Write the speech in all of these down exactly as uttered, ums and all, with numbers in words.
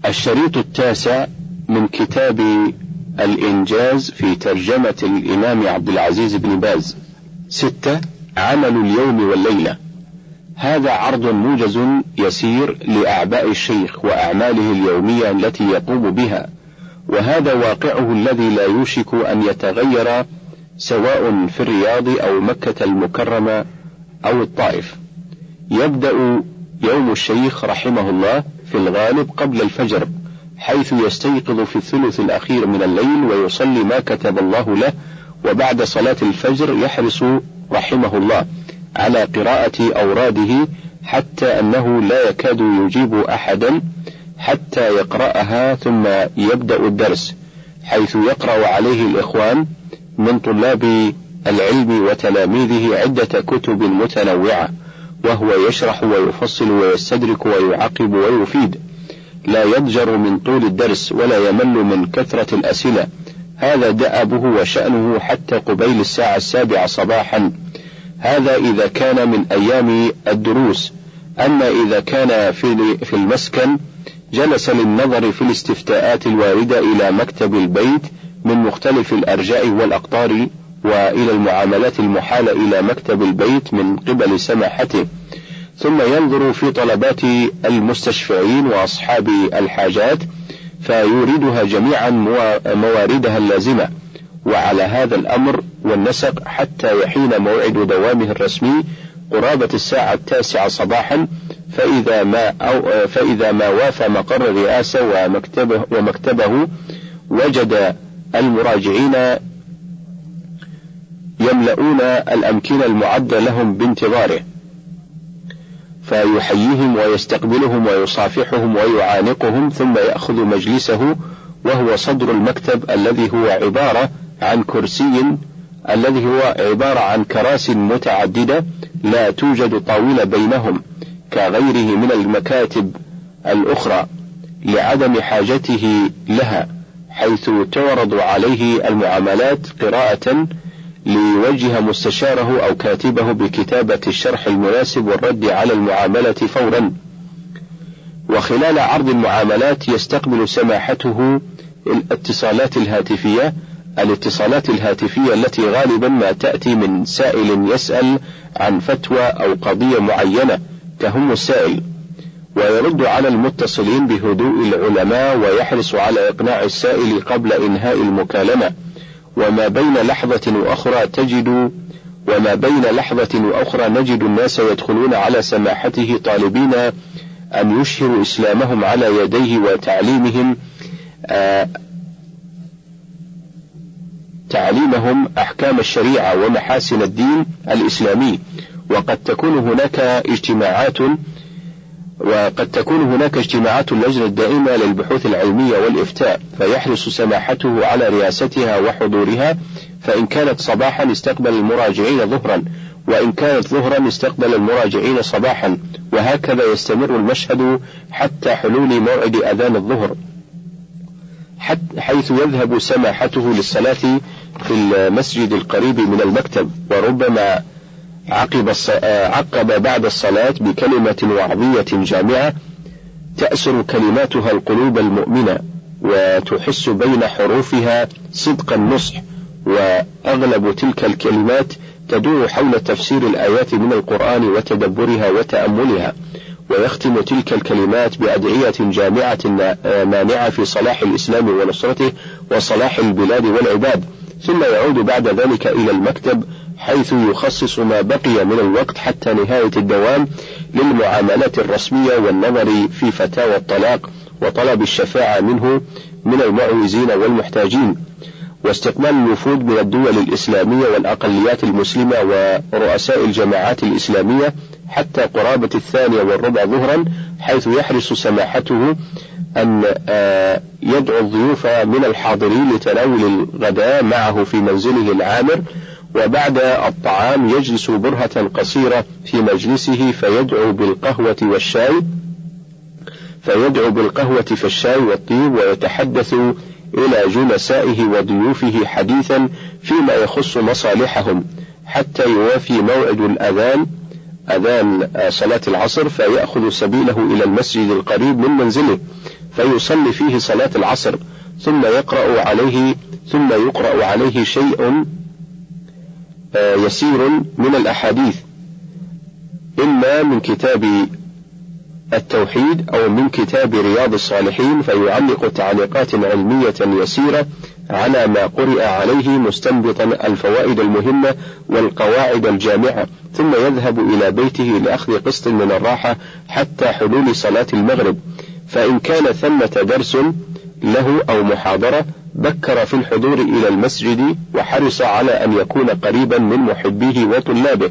الشريط التاسع من كتاب الإنجاز في ترجمة الإمام عبد العزيز بن باز. ستة. عمل اليوم والليلة. هذا عرض موجز يسير لأعباء الشيخ وأعماله اليومية التي يقوم بها، وهذا واقعه الذي لا يوشك أن يتغير سواء في الرياض أو مكة المكرمة أو الطائف. يبدأ يوم الشيخ رحمه الله في الغالب قبل الفجر، حيث يستيقظ في الثلث الأخير من الليل ويصلي ما كتب الله له، وبعد صلاة الفجر يحرص رحمه الله على قراءة أوراده حتى أنه لا يكاد يجيب أحدا حتى يقرأها ثم يبدأ الدرس، حيث يقرأ عليه الإخوان من طلاب العلم وتلاميذه عدة كتب متنوعة، وهو يشرح ويفصل ويستدرك ويعقب ويفيد، لا يضجر من طول الدرس ولا يمل من كثرة الأسئلة. هذا دأبه وشأنه حتى قبيل الساعة السابعة صباحا، هذا إذا كان من أيام الدروس. أما إذا كان في المسكن جلس للنظر في الاستفتاءات الواردة إلى مكتب البيت من مختلف الأرجاء والأقطار، وإلى المعاملات المحالة إلى مكتب البيت من قبل سماحته، ثم ينظر في طلبات المستشفعين وأصحاب الحاجات فيوردها جميعا مواردها اللازمة، وعلى هذا الأمر والنسق حتى يحين موعد دوامه الرسمي قرابة الساعة التاسعة صباحا، فإذا ما, أو فإذا ما وافى مقر الرئاسة ومكتبه, ومكتبه وجد المراجعين يملؤون الأمكنة المعدة لهم بانتظاره، فيحييهم ويستقبلهم ويصافحهم ويعانقهم، ثم يأخذ مجلسه وهو صدر المكتب الذي هو عبارة عن كرسي الذي هو عبارة عن كراسي متعددة لا توجد طاولة بينهم كغيره من المكاتب الأخرى لعدم حاجته لها، حيث تعرض عليه المعاملات قراءة ليوجه مستشاره أو كاتبه بكتابة الشرح المناسب والرد على المعاملة فورا. وخلال عرض المعاملات يستقبل سماحته الاتصالات الهاتفية الاتصالات الهاتفية التي غالبا ما تأتي من سائل يسأل عن فتوى أو قضية معينة كهم السائل، ويرد على المتصلين بهدوء العلماء ويحرص على إقناع السائل قبل إنهاء المكالمة. وما بين لحظة وأخرى تجد وما بين لحظة وأخرى نجد الناس يدخلون على سماحته طالبين أن يشهروا إسلامهم على يديه وتعليمهم آه تعليمهم أحكام الشريعة ومحاسن الدين الإسلامي. وقد تكون هناك اجتماعات وقد تكون هناك اجتماعات اللجنة الدائمة للبحوث العلمية والإفتاء، فيحرص سماحته على رئاستها وحضورها، فإن كانت صباحا استقبل المراجعين ظهرا، وإن كانت ظهرا استقبل المراجعين صباحا، وهكذا يستمر المشهد حتى حلول موعد أذان الظهر، حيث يذهب سماحته للصلاة في المسجد القريب من المكتب، وربما عقب, عقب بعد الصلاة بكلمة وعظية جامعة تأسر كلماتها القلوب المؤمنة وتحس بين حروفها صدق النصح، وأغلب تلك الكلمات تدور حول تفسير الآيات من القرآن وتدبرها وتأملها، ويختم تلك الكلمات بأدعية جامعة مانعة في صلاح الإسلام ونصرته وصلاح البلاد والعباد، ثم يعود بعد ذلك إلى المكتب حيث يخصص ما بقي من الوقت حتى نهاية الدوام للمعاملات الرسمية والنظر في فتاوى الطلاق وطلب الشفاعة منه من المعوزين والمحتاجين، واستقبال الوفود من الدول الإسلامية والأقليات المسلمة ورؤساء الجماعات الإسلامية حتى قرابة الثانية والربع ظهرا، حيث يحرص سماحته أن يدعو الضيوف من الحاضرين لتناول الغداء معه في منزله العامر، وبعد الطعام يجلس برهة قصيرة في مجلسه فيدعو بالقهوة والشاي فيدعو بالقهوة في الشاي والطيب، ويتحدث إلى جلسائه وضيوفه حديثا فيما يخص مصالحهم حتى يوافي موعد الأذان أذان صلاة العصر، فيأخذ سبيله إلى المسجد القريب من منزله، فيصلي فيه صلاة العصر، ثم يقرأ عليه ثم يقرأ عليه شيء يسير من الأحاديث، إما من كتاب التوحيد أو من كتاب رياض الصالحين، فيعلق تعليقات علمية يسيرة على ما قرئ عليه مستنبطا الفوائد المهمة والقواعد الجامعة، ثم يذهب إلى بيته لأخذ قسط من الراحة حتى حلول صلاة المغرب. فإن كان ثمة درس له أو محاضرة بكر في الحضور إلى المسجد، وحرص على أن يكون قريبا من محبيه وطلابه.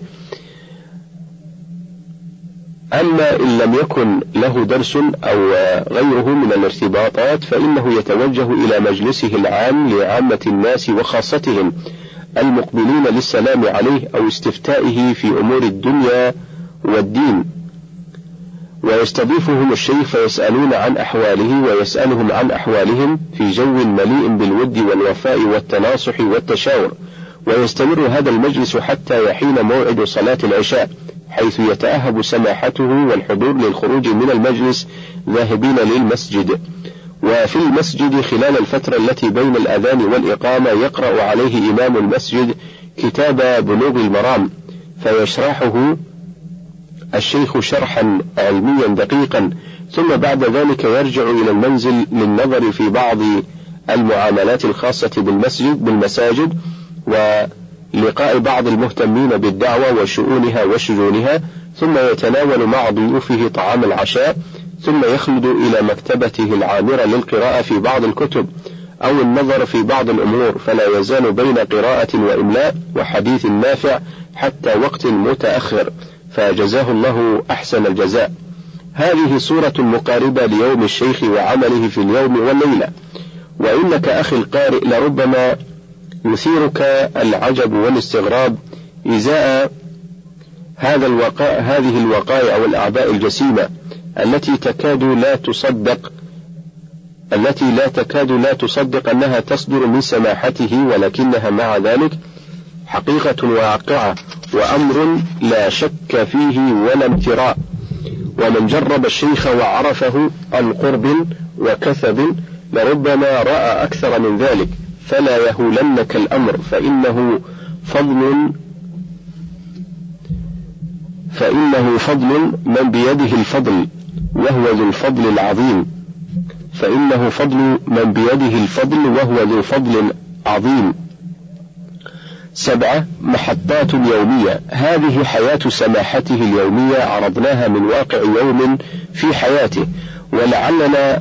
أما إن لم يكن له درس أو غيره من الارتباطات فإنه يتوجه إلى مجلسه العام لعامة الناس وخاصتهم المقبلين للسلام عليه أو استفتائه في أمور الدنيا والدين، ويستضيفهم الشيخ فيسألون عن أحواله ويسألهم عن أحوالهم في جو مليء بالود والوفاء والتناصح والتشاور. ويستمر هذا المجلس حتى يحين موعد صلاة العشاء، حيث يتأهب سماحته والحضور للخروج من المجلس ذاهبين للمسجد. وفي المسجد خلال الفترة التي بين الأذان والإقامة يقرأ عليه إمام المسجد كتاب بلوغ المرام، فيشرحه الشيخ شرحا علميا دقيقا، ثم بعد ذلك يرجع إلى المنزل للنظر في بعض المعاملات الخاصة بالمسجد بالمساجد ولقاء بعض المهتمين بالدعوة وشؤونها وشجونها، ثم يتناول مع ضيوفه طعام العشاء، ثم يخلد إلى مكتبته العامرة للقراءة في بعض الكتب أو النظر في بعض الأمور، فلا يزال بين قراءة وإملاء وحديث نافع حتى وقت متأخر، فجزاه الله أحسن الجزاء. هذه صورة مقاربة ليوم الشيخ وعمله في اليوم والليلة. وإنك أخي القارئ لربما يثيرك العجب والاستغراب إزاء هذا الوقاء هذه الوقائع والأعباء الجسيمة التي تكاد لا تصدق التي لا تكاد لا تصدق أنها تصدر من سماحته، ولكنها مع ذلك حقيقة واقعة وأمر لا شك فيه ولا امتراء. ومن جرب الشيخ وعرفه عن قرب وكثب لربما رأى أكثر من ذلك، فلا يهولنك الأمر، فإنه فضل فإنه فضل من بيده الفضل وهو ذو الفضل العظيم فإنه فضل من بيده الفضل وهو ذو فضل عظيم. سبعة، محطات يومية. هذه حياة سماحته اليومية عرضناها من واقع يوم في حياته، ولعلنا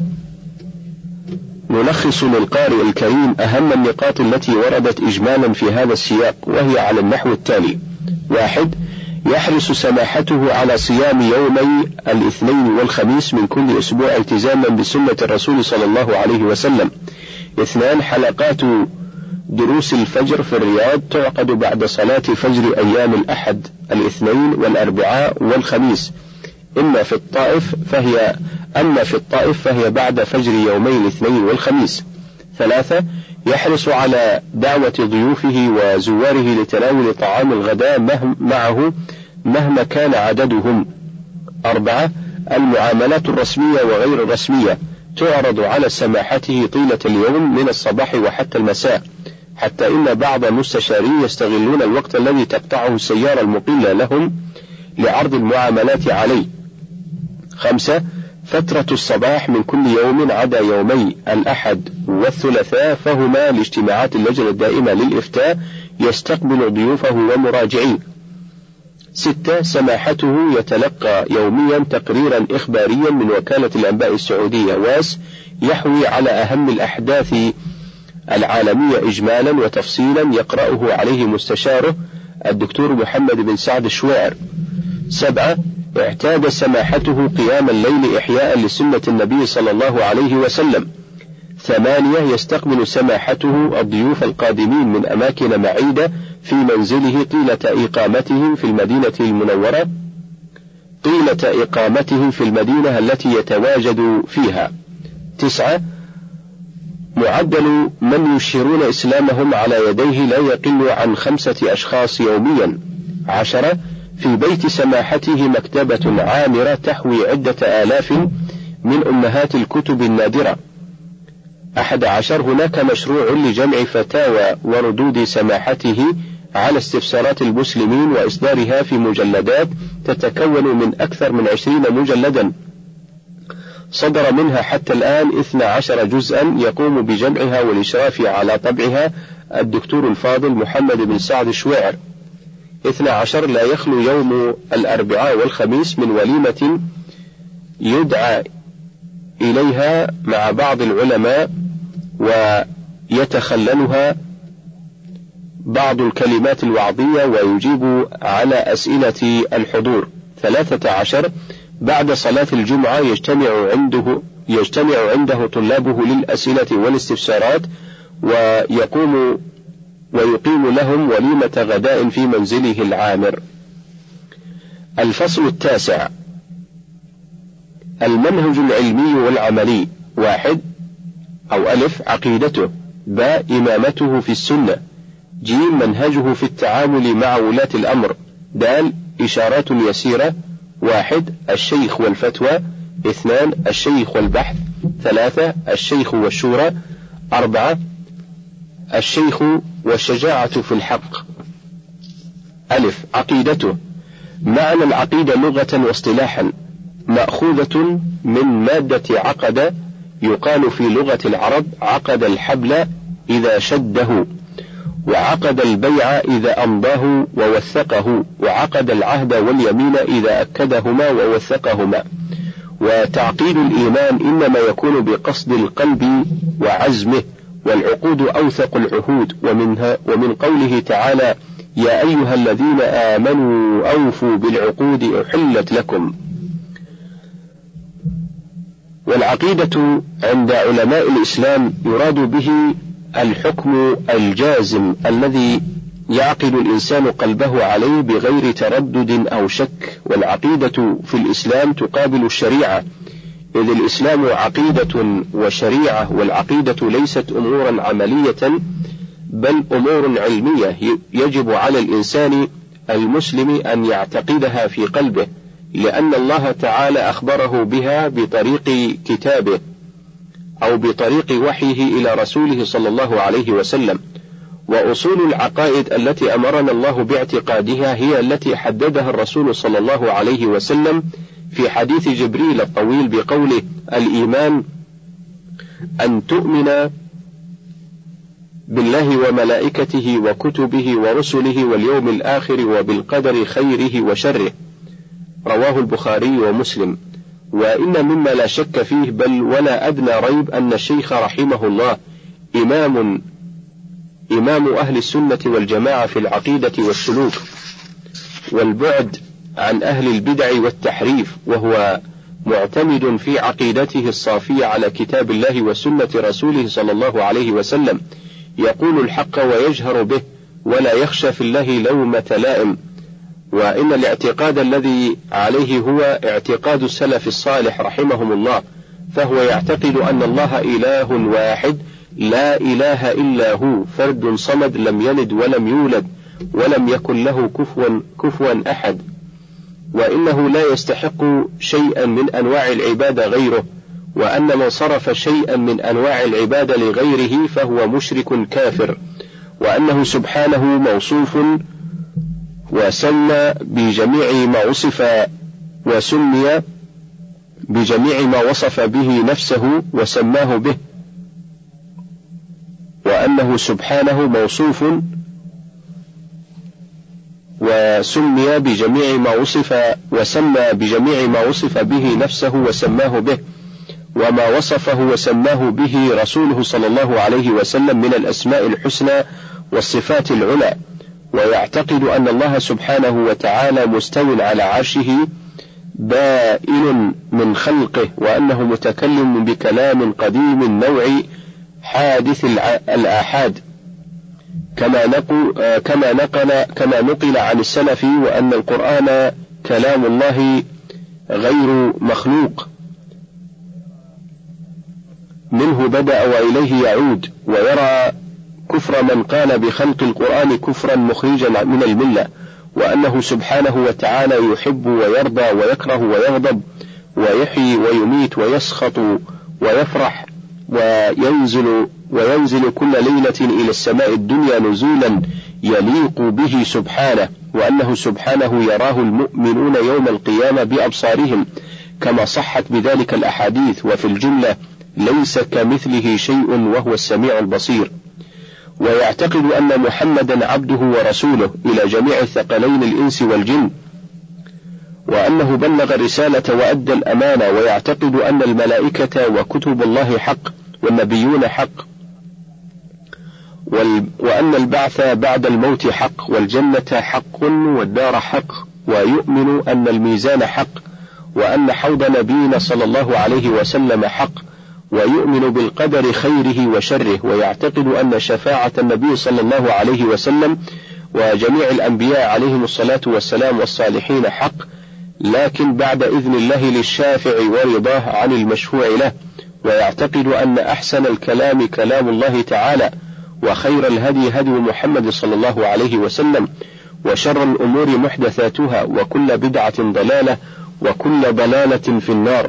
نلخص للقارئ الكريم أهم النقاط التي وردت إجمالا في هذا السياق، وهي على النحو التالي: واحد، يحرص سماحته على صيام يومي الاثنين والخميس من كل أسبوع التزاما بسنة الرسول صلى الله عليه وسلم. اثنان، حلقات دروس الفجر في الرياض تعقد بعد صلاة فجر أيام الأحد الاثنين والأربعاء والخميس، إما في الطائف فهي أما في الطائف فهي بعد فجر يومي الاثنين والخميس. ثلاثة، يحرص على دعوة ضيوفه وزواره لتناول طعام الغداء معه مهما كان عددهم. أربعة، المعاملات الرسمية وغير الرسمية تعرض على سماحته طيلة اليوم من الصباح وحتى المساء، حتى إن بعض المستشارين يستغلون الوقت الذي تقطعه السيارة المقلة لهم لعرض المعاملات عليه. خمسة، فترة الصباح من كل يوم عدا يومي الأحد والثلاثاء فهما لاجتماعات اللجنة الدائمة للإفتاء يستقبل ضيوفه ومراجعيه. ستة، سماحته يتلقى يوميا تقريرا إخباريا من وكالة الأنباء السعودية واس يحوي على أهم الأحداث العالمية إجمالا وتفصيلا يقرأه عليه مستشاره الدكتور محمد بن سعد الشويعر. سبعة، اعتاد سماحته قيام الليل إحياء لسنة النبي صلى الله عليه وسلم. ثمانية، يستقبل سماحته الضيوف القادمين من أماكن بعيدة في منزله طيلة إقامتهم في المدينة المنورة طيلة إقامتهم في المدينة التي يتواجد فيها. تسعة، معدل من يشهرون إسلامهم على يديه لا يقل عن خمسة أشخاص يوميا. عشرة، في بيت سماحته مكتبة عامرة تحوي عدة آلاف من أمهات الكتب النادرة. أحد عشر هناك مشروع لجمع فتاوى وردود سماحته على استفسارات المسلمين وإصدارها في مجلدات تتكون من أكثر من عشرين مجلدا، صدر منها حتى الآن اثنا عشر جزءا يقوم بجمعها والإشراف على طبعها الدكتور الفاضل محمد بن سعد الشويعر. اثنا عشر لا يخلو يوم الأربعاء والخميس من وليمة يدعى إليها مع بعض العلماء ويتخللها بعض الكلمات الوعظية ويجيب على أسئلة الحضور. ثلاثة عشر بعد صلاة الجمعة يجتمع عنده يجتمع عنده طلابه للأسئلة والاستفسارات، ويقوم ويقيم لهم وليمة غداء في منزله العامر. الفصل التاسع: المنهج العلمي والعملي. واحد أو ألف عقيدته، باء إمامته في السنة، جيم منهجه في التعامل مع ولاة الأمر، دال إشارات يسيرة. واحد الشيخ والفتوى، اثنان الشيخ والبحث، ثلاثة الشيخ والشورى، أربعة الشيخ والشجاعة في الحق. ألف عقيدته، معنى العقيدة لغة واصطلاحا مأخوذة من مادة عقد، يقال في لغة العرب عقد الحبل إذا شده، وعقد البيع إذا أمضاه ووثقه، وعقد العهد واليمين إذا أكدهما ووثقهما. وتعقيد الإيمان إنما يكون بقصد القلب وعزمه، والعقود أوثق العهود. ومنها ومن قوله تعالى: يا أيها الذين آمنوا أوفوا بالعقود أحلت لكم. والعقيدة عند علماء الإسلام يراد به الحكم الجازم الذي يعقد الإنسان قلبه عليه بغير تردد أو شك. والعقيدة في الإسلام تقابل الشريعة، إذ الإسلام عقيدة وشريعة، والعقيدة ليست أمورا عملية بل أمور علمية يجب على الإنسان المسلم أن يعتقدها في قلبه، لأن الله تعالى أخبره بها بطريق كتابه أو بطريق وحيه إلى رسوله صلى الله عليه وسلم. وأصول العقائد التي أمرنا الله باعتقادها هي التي حددها الرسول صلى الله عليه وسلم في حديث جبريل الطويل بقوله: الإيمان أن تؤمن بالله وملائكته وكتبه ورسله واليوم الآخر وبالقدر خيره وشره. رواه البخاري ومسلم. وإن مما لا شك فيه بل ولا أدنى ريب أن الشيخ رحمه الله إمام إمام أهل السنة والجماعة في العقيدة والسلوك والبعد عن أهل البدع والتحريف، وهو معتمد في عقيدته الصافية على كتاب الله وسنة رسوله صلى الله عليه وسلم، يقول الحق ويجهر به ولا يخشى في الله لومة لائم. وإن الاعتقاد الذي عليه هو اعتقاد السلف الصالح رحمهم الله، فهو يعتقد أن الله إله واحد لا إله إلا هو، فرد صمد لم يلد ولم يولد ولم يكن له كفوا كفوا أحد، وإنه لا يستحق شيئا من أنواع العبادة غيره، وأن من صرف شيئا من أنواع العبادة لغيره فهو مشرك كافر، وأنه سبحانه موصوف وسمى بجميع ما وصف وسمي بجميع ما وصف به نفسه وسماه به، وأنه سبحانه موصوف وسمي بجميع ما وصف وسمى بجميع ما وصف به نفسه وسماه به، وما وصفه وسماه به رسوله صلى الله عليه وسلم من الأسماء الحسنى والصفات العلى. ويعتقد أن الله سبحانه وتعالى مستو على عرشه بائن من خلقه، وأنه متكلم بكلام قديم النوع حادث الآحاد كما نقل كما نقل كما نقل عن السلف، وأن القرآن كلام الله غير مخلوق منه بدأ وإليه يعود. ويرى كفر من قال بخلق القرآن كفرا مخرجا من الملة، وأنه سبحانه وتعالى يحب ويرضى ويكره ويغضب، ويحيي ويميت ويسخط ويفرح وينزل وينزل كل ليلة إلى السماء الدنيا نزولا يليق به سبحانه، وأنه سبحانه يراه المؤمنون يوم القيامة بأبصارهم كما صحت بذلك الأحاديث. وفي الجملة ليس كمثله شيء وهو السميع البصير. ويعتقد أن محمدا عبده ورسوله إلى جميع ثقلين الإنس والجن، وأنه بلغ الرسالة وأدى الأمانة. ويعتقد أن الملائكة وكتب الله حق والنبيون حق، وأن البعث بعد الموت حق، والجنة حق والدار حق. ويؤمن أن الميزان حق، وأن حوض نبينا صلى الله عليه وسلم حق. ويؤمن بالقدر خيره وشره. ويعتقد أن شفاعة النبي صلى الله عليه وسلم وجميع الأنبياء عليهم الصلاة والسلام والصالحين حق، لكن بعد إذن الله للشافع ورضاه عن المشفوع له. ويعتقد أن أحسن الكلام كلام الله تعالى، وخير الهدي هدي محمد صلى الله عليه وسلم، وشر الأمور محدثاتها، وكل بدعة ضلالة، وكل ضلالة في النار.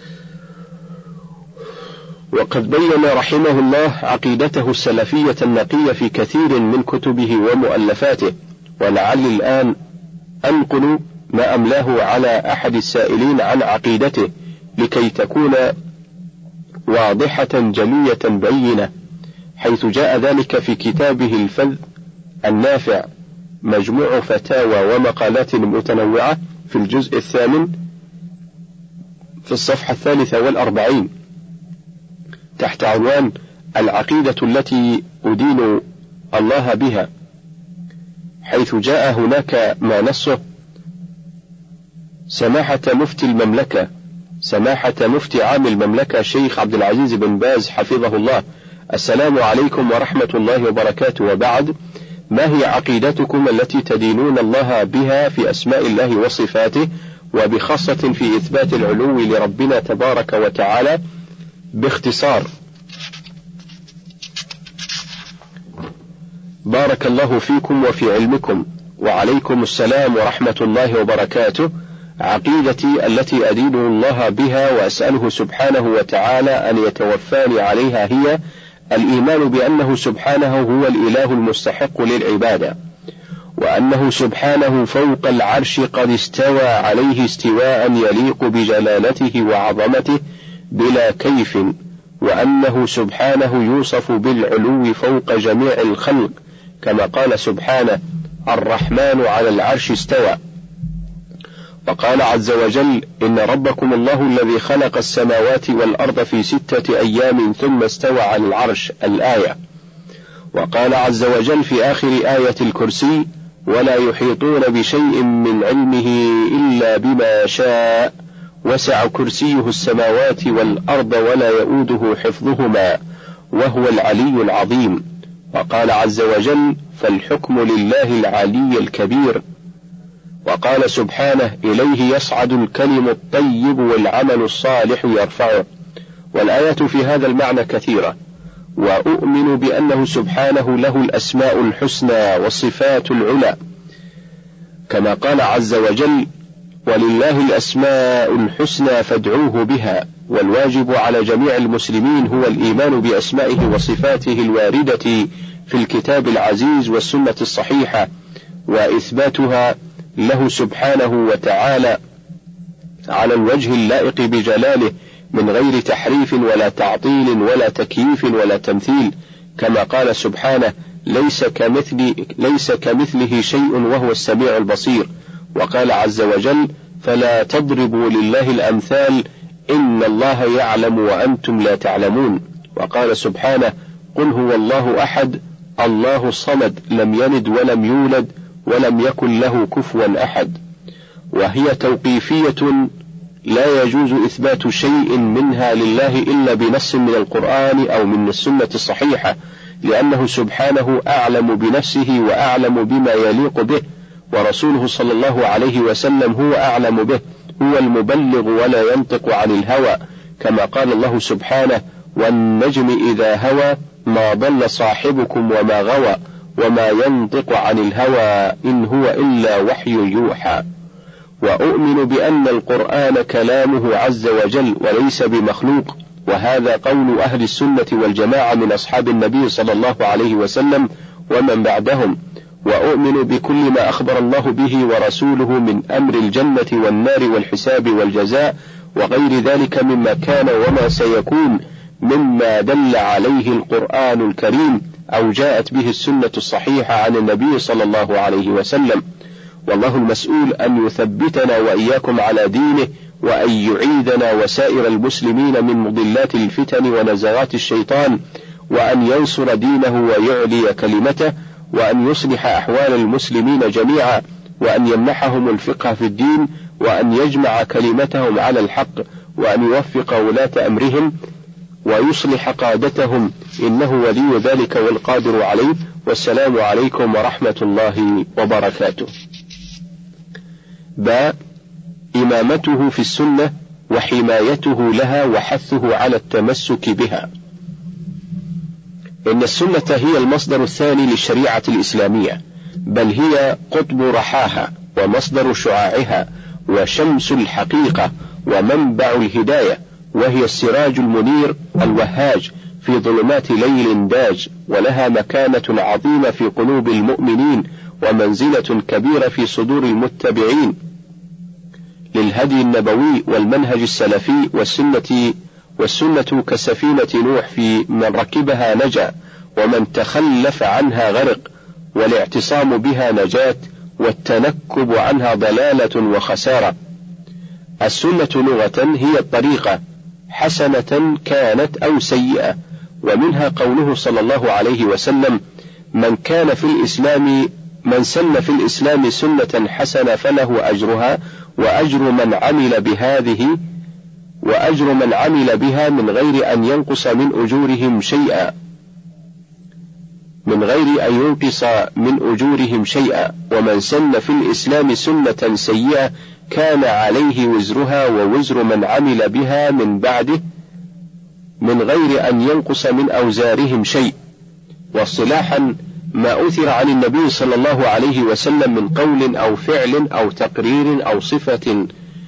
وقد بين رحمه الله عقيدته السلفية النقية في كثير من كتبه ومؤلفاته، ولعلي الآن أنقل ما أملاه على أحد السائلين عن عقيدته لكي تكون واضحة جلية بينة، حيث جاء ذلك في كتابه الفذ النافع مجموع فتاوى ومقالات متنوعة في الجزء الثامن في الصفحة الثالثة والأربعين تحت عنوان العقيدة التي أدين الله بها، حيث جاء هناك ما نصه سماحة مفتي المملكة سماحة مفتي عام المملكة شيخ عبد العزيز بن باز حفظه الله: السلام عليكم ورحمة الله وبركاته، وبعد، ما هي عقيدتكم التي تدينون الله بها في أسماء الله وصفاته، وبخاصة في إثبات العلو لربنا تبارك وتعالى؟ باختصار. بارك الله فيكم وفي علمكم، وعليكم السلام ورحمة الله وبركاته. عقيدتي التي أدين الله بها وأسأله سبحانه وتعالى أن يتوفاني عليها هي الإيمان بأنه سبحانه هو الإله المستحق للعبادة، وأنه سبحانه فوق العرش قد استوى عليه استواء يليق بجلالته وعظمته بلا كيف، وأنه سبحانه يوصف بالعلو فوق جميع الخلق، كما قال سبحانه: الرحمن على العرش استوى. وقال عز وجل: إن ربكم الله الذي خلق السماوات والأرض في ستة أيام ثم استوى على العرش، الآية. وقال عز وجل في آخر آية الكرسي: ولا يحيطون بشيء من علمه إلا بما شاء وسع كرسيه السماوات والأرض ولا يؤوده حفظهما وهو العلي العظيم. وقال عز وجل: فالحكم لله العلي الكبير. وقال سبحانه: إليه يصعد الكلم الطيب والعمل الصالح يرفعه. والآيات في هذا المعنى كثيرة. وأؤمن بأنه سبحانه له الأسماء الحسنى والصفات العلى، كما قال عز وجل: ولله الأسماء الحسنى فادعوه بها. والواجب على جميع المسلمين هو الإيمان بأسمائه وصفاته الواردة في الكتاب العزيز والسنة الصحيحة، وإثباتها له سبحانه وتعالى على الوجه اللائق بجلاله من غير تحريف ولا تعطيل ولا تكييف ولا تمثيل، كما قال سبحانه: ليس كمثل ليس كمثله شيء وهو السميع البصير. وقال عز وجل: فلا تضربوا لله الأمثال إن الله يعلم وأنتم لا تعلمون. وقال سبحانه: قل هو الله أحد الله الصمد لم يلد ولم يولد ولم يكن له كفوا أحد. وهي توقيفية لا يجوز إثبات شيء منها لله إلا بنص من القرآن أو من السنة الصحيحة، لأنه سبحانه أعلم بنفسه وأعلم بما يليق به، ورسوله صلى الله عليه وسلم هو أعلم به، هو المبلغ ولا ينطق عن الهوى، كما قال الله سبحانه: والنجم إذا هوى ما ضل صاحبكم وما غوى وما ينطق عن الهوى إن هو إلا وحي يوحى. وأؤمن بأن القرآن كلامه عز وجل وليس بمخلوق، وهذا قول أهل السنة والجماعة من أصحاب النبي صلى الله عليه وسلم ومن بعدهم. وأؤمن بكل ما أخبر الله به ورسوله من أمر الجنة والنار والحساب والجزاء وغير ذلك مما كان وما سيكون مما دل عليه القرآن الكريم أو جاءت به السنة الصحيحة عن النبي صلى الله عليه وسلم. والله المسؤول أن يثبتنا وإياكم على دينه، وأن يعيدنا وسائر المسلمين من مضلات الفتن ونزغات الشيطان، وأن ينصر دينه ويعلي كلمته، وأن يصلح أحوال المسلمين جميعا، وأن يمنحهم الفقه في الدين، وأن يجمع كلمتهم على الحق، وأن يوفق ولاة أمرهم ويصلح قادتهم، إنه ولي ذلك والقادر عليه. والسلام عليكم ورحمة الله وبركاته. باء إمامته في السنة وحمايته لها وحثه على التمسك بها. إن السنة هي المصدر الثاني للشريعة الإسلامية، بل هي قطب رحاها ومصدر شعاعها وشمس الحقيقة ومنبع الهداية، وهي السراج المنير الوهاج في ظلمات ليل داج، ولها مكانة عظيمة في قلوب المؤمنين ومنزلة كبيرة في صدور المتبعين للهدي النبوي والمنهج السلفي والسنة، والسنة كسفينة نوح في من ركبها نجا ومن تخلف عنها غرق، والاعتصام بها نجاة والتنكب عنها ضلالة وخسارة. السنة لغة هي الطريقة حسنة كانت أو سيئة، ومنها قوله صلى الله عليه وسلم: من كان في الإسلام من سن في الإسلام سنة حسنة فله أجرها وأجر من عمل بهذه وأجر من عمل بها من غير أن ينقص من أجورهم شيئا من غير أن ينقص من أجورهم شيئا ومن سن في الإسلام سنة سيئة كان عليه وزرها ووزر من عمل بها من بعده من غير أن ينقص من أوزارهم شيء. واصطلاحا ما أثر عن النبي صلى الله عليه وسلم من قول أو فعل أو تقرير أو صفة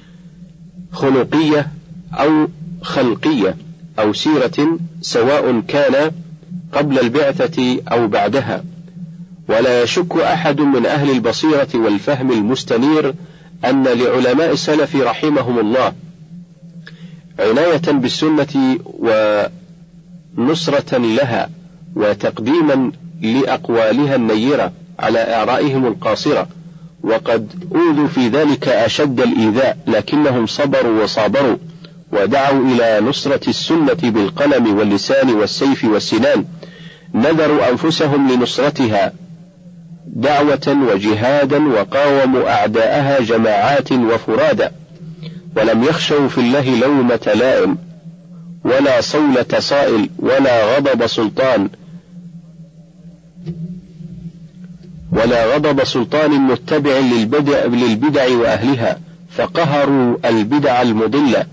خلقية أو خلقية أو سيرة، سواء كان قبل البعثة أو بعدها. ولا يشك أحد من أهل البصيرة والفهم المستنير أن لعلماء السلف رحمهم الله عناية بالسنة ونصرة لها وتقديما لأقوالها النيرة على آرائهم القاصرة، وقد أوذوا في ذلك أشد الإيذاء، لكنهم صبروا وصابروا ودعوا إلى نصرة السنة بالقلم واللسان والسيف والسنان، نذروا أنفسهم لنصرتها دعوة وجهادا، وقاوموا أعداءها جماعات وفرادا، ولم يخشوا في الله لومة لائم ولا صولة صائل ولا غضب سلطان ولا غضب سلطان متبع للبدع, للبدع وأهلها، فقهروا البدع المضلة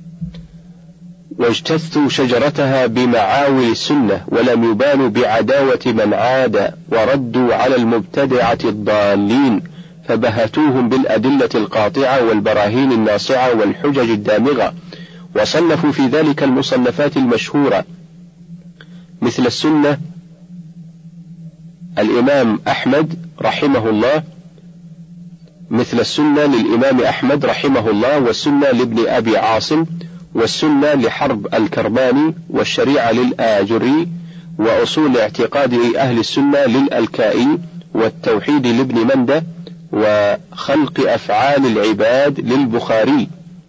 واجتثوا شجرتها بمعاول السنة، ولم يبالوا بعداوة من عاد، وردوا على المبتدعة الضالين فبهتوهم بالأدلة القاطعة والبراهين الناصعة والحجج الدامغة، وصنفوا في ذلك المصنفات المشهورة مثل السنة الإمام أحمد رحمه الله مثل السنة للإمام أحمد رحمه الله، والسنة لابن أبي عاصم، والسنة لحرب الكرماني، والشريعة للآجري، وأصول اعتقاد أهل السنة للألكائي، والتوحيد لابن مندة، وخلق أفعال العباد للبخاري،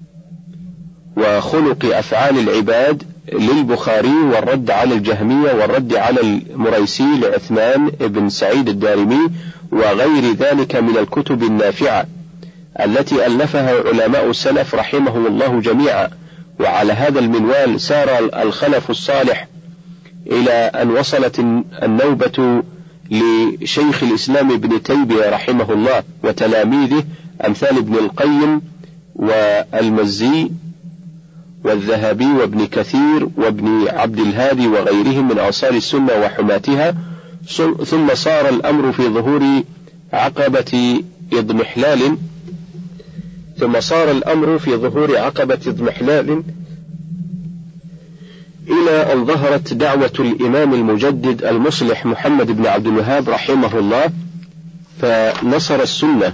وخلق أفعال العباد للبخاري، والرد على الجهمية، والرد على المريسي لعثمان بن سعيد الدارمي، وغير ذلك من الكتب النافعة التي ألفها علماء السلف رحمهم الله جميعا. وعلى هذا المنوال سار الخلف الصالح إلى أن وصلت النوبة لشيخ الإسلام ابن تيمية رحمه الله وتلاميذه أمثال ابن القيم والمزي والذهبي وابن كثير وابن عبد الهادي وغيرهم من أنصار السنة وحماتها. ثم صار الأمر في ظهور عقبة إضمحلال ثم صار الأمر في ظهور عقبة اضمحلال إلى أن ظهرت دعوة الإمام المجدد المصلح محمد بن عبد الوهاب رحمه الله، فنصر السنة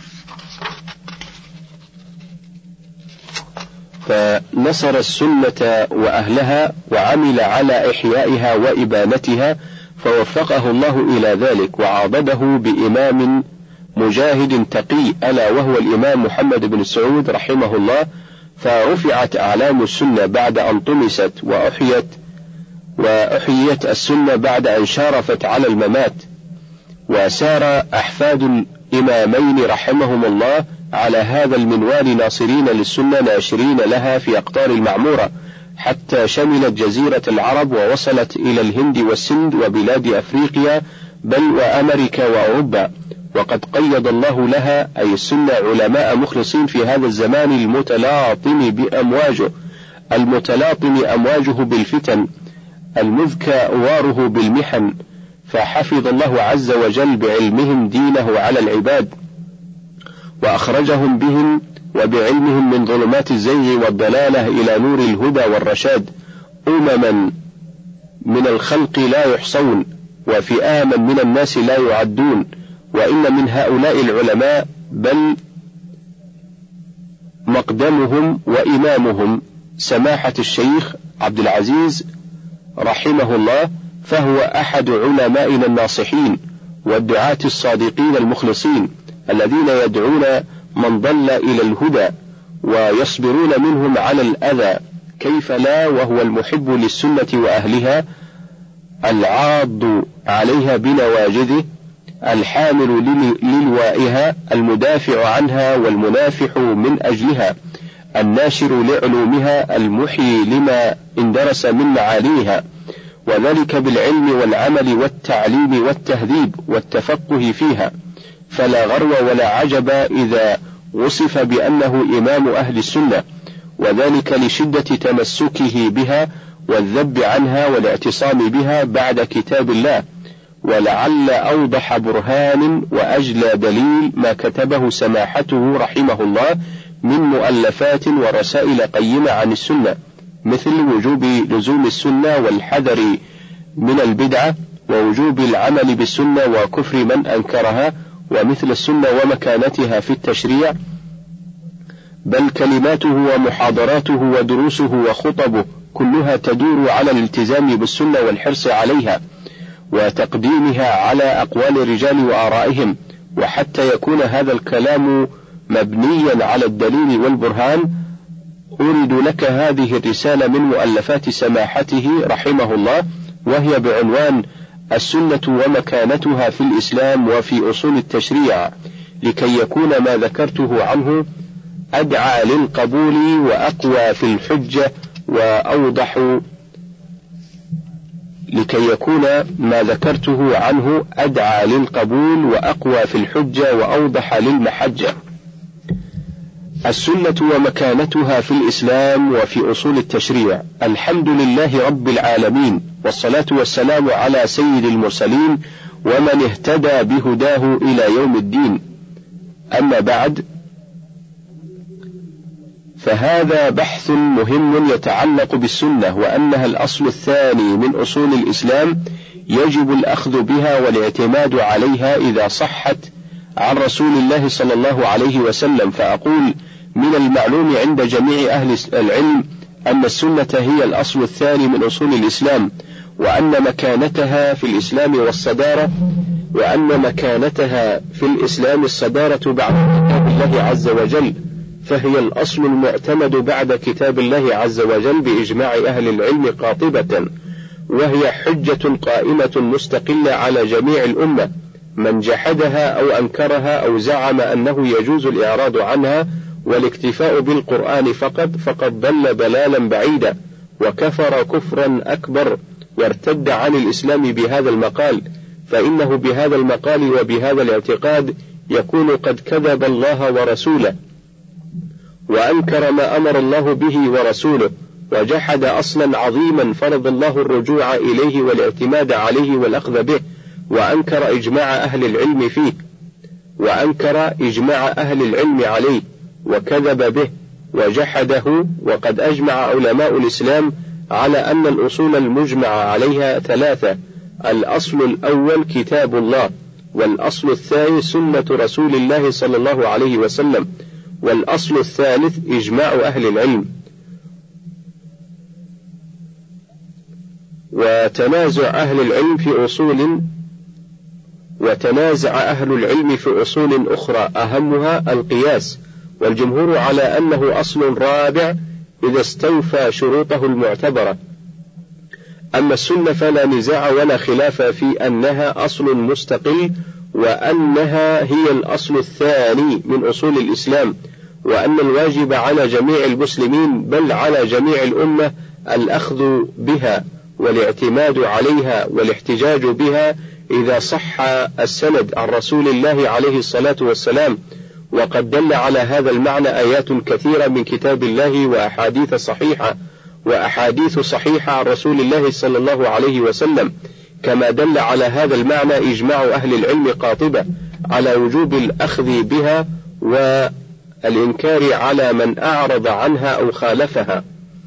فنصر السنة وأهلها وعمل على إحيائها وإبانتها، فوفقه الله إلى ذلك وعاضده بإمام مجاهد تقي ألا وهو الإمام محمد بن سعود رحمه الله، فرفعت أعلام السنة بعد أن طمست وأحيت وأحيت السنة بعد أن شارفت على الممات، وسار أحفاد الإمامين رحمهم الله على هذا المنوال ناصرين للسنة ناشرين لها في أقطار المعمورة، حتى شملت جزيرة العرب ووصلت إلى الهند والسند وبلاد أفريقيا بل وأمريكا وأوروبا. وقد قيد الله لها أي السنة علماء مخلصين في هذا الزمان المتلاطم بأمواجه المتلاطم أمواجه بالفتن المذكى أواره بالمحن، فحفظ الله عز وجل بعلمهم دينه على العباد، وأخرجهم بهم وبعلمهم من ظلمات الزيغ والضلالة إلى نور الهدى والرشاد أمما من الخلق لا يحصون، وفئاما من الناس لا يعدون. وإن من هؤلاء العلماء بل مقدمهم وإمامهم سماحة الشيخ عبد العزيز رحمه الله، فهو أحد علمائنا الناصحين والدعاة الصادقين المخلصين الذين يدعون من ضل إلى الهدى ويصبرون منهم على الأذى، كيف لا وهو المحب للسنة وأهلها العاض عليها بنواجذه الحامل للوائها المدافع عنها والمنافح من أجلها الناشر لعلومها المحيي لما اندرس من معانيها، وذلك بالعلم والعمل والتعليم والتهذيب والتفقه فيها. فلا غرو ولا عجب إذا وصف بأنه إمام أهل السنة، وذلك لشدة تمسكه بها والذب عنها والاعتصام بها بعد كتاب الله. ولعل أوضح برهان وأجلى دليل ما كتبه سماحته رحمه الله من مؤلفات ورسائل قيمة عن السنة، مثل وجوب لزوم السنة والحذر من البدعة، ووجوب العمل بالسنة وكفر من أنكرها، ومثل السنة ومكانتها في التشريع، بل كلماته ومحاضراته ودروسه وخطبه كلها تدور على الالتزام بالسنة والحرص عليها وتقديمها على أقوال الرجال وآرائهم. وحتى يكون هذا الكلام مبنيا على الدليل والبرهان، أريد لك هذه الرسالة من مؤلفات سماحته رحمه الله، وهي بعنوان السنة ومكانتها في الإسلام وفي أصول التشريع، لكي يكون ما ذكرته عنه أدعى للقبول وأقوى في الحجة وأوضح لكي يكون ما ذكرته عنه أدعى للقبول وأقوى في الحجة وأوضح للمحجة. السنة ومكانتها في الإسلام وفي أصول التشريع. الحمد لله رب العالمين، والصلاة والسلام على سيد المرسلين ومن اهتدى بهداه إلى يوم الدين. أما بعد، فهذا بحث مهم يتعلق بالسنة، وأنها الأصل الثاني من أصول الإسلام، يجب الأخذ بها والاعتماد عليها إذا صحت عن رسول الله صلى الله عليه وسلم. فأقول: من المعلوم عند جميع أهل العلم أن السنة هي الأصل الثاني من أصول الإسلام، وأن مكانتها في الإسلام والصدارة وأن مكانتها في الإسلام الصدارة بعد كتاب الله عز وجل، فهي الأصل المعتمد بعد كتاب الله عز وجل بإجماع أهل العلم قاطبة، وهي حجة قائمة مستقلة على جميع الأمة. من جحدها أو أنكرها أو زعم أنه يجوز الإعراض عنها والاكتفاء بالقرآن فقط فقد ضل ضلالا بعيدا، وكفر كفرا أكبر، وارتد عن الإسلام بهذا المقال، فإنه بهذا المقال وبهذا الاعتقاد يكون قد كذب الله ورسوله، وأنكر ما أمر الله به ورسوله، وجحد أصلا عظيما فرض الله الرجوع إليه والاعتماد عليه والأخذ به، وأنكر إجماع أهل العلم فيه وأنكر إجماع أهل العلم عليه، وكذب به وجحده. وقد أجمع علماء الإسلام على أن الأصول المجمع عليها ثلاثة: الأصل الأول كتاب الله، والأصل الثاني سنة رسول الله صلى الله عليه وسلم، والأصل الثالث إجماع أهل العلم. وتنازع أهل العلم في أصول وتنازع أهل العلم في أصول أخرى أهمها القياس، والجمهور على أنه أصل رابع إذا استوفى شروطه المعتبرة. أما السنة فلا نزاع ولا خلاف في أنها أصل مستقل، وأنها هي الأصل الثاني من أصول الإسلام، وأن الواجب على جميع المسلمين بل على جميع الأمة الأخذ بها والاعتماد عليها والاحتجاج بها إذا صح السند عن رسول الله عليه الصلاة والسلام. وقد دل على هذا المعنى آيات كثيرة من كتاب الله وأحاديث صحيحة وأحاديث صحيحة عن رسول الله صلى الله عليه وسلم، كما دل على هذا المعنى إجماع أهل العلم قاطبة على وجوب الأخذ بها والإنكار على من أعرض عنها أو خالفها.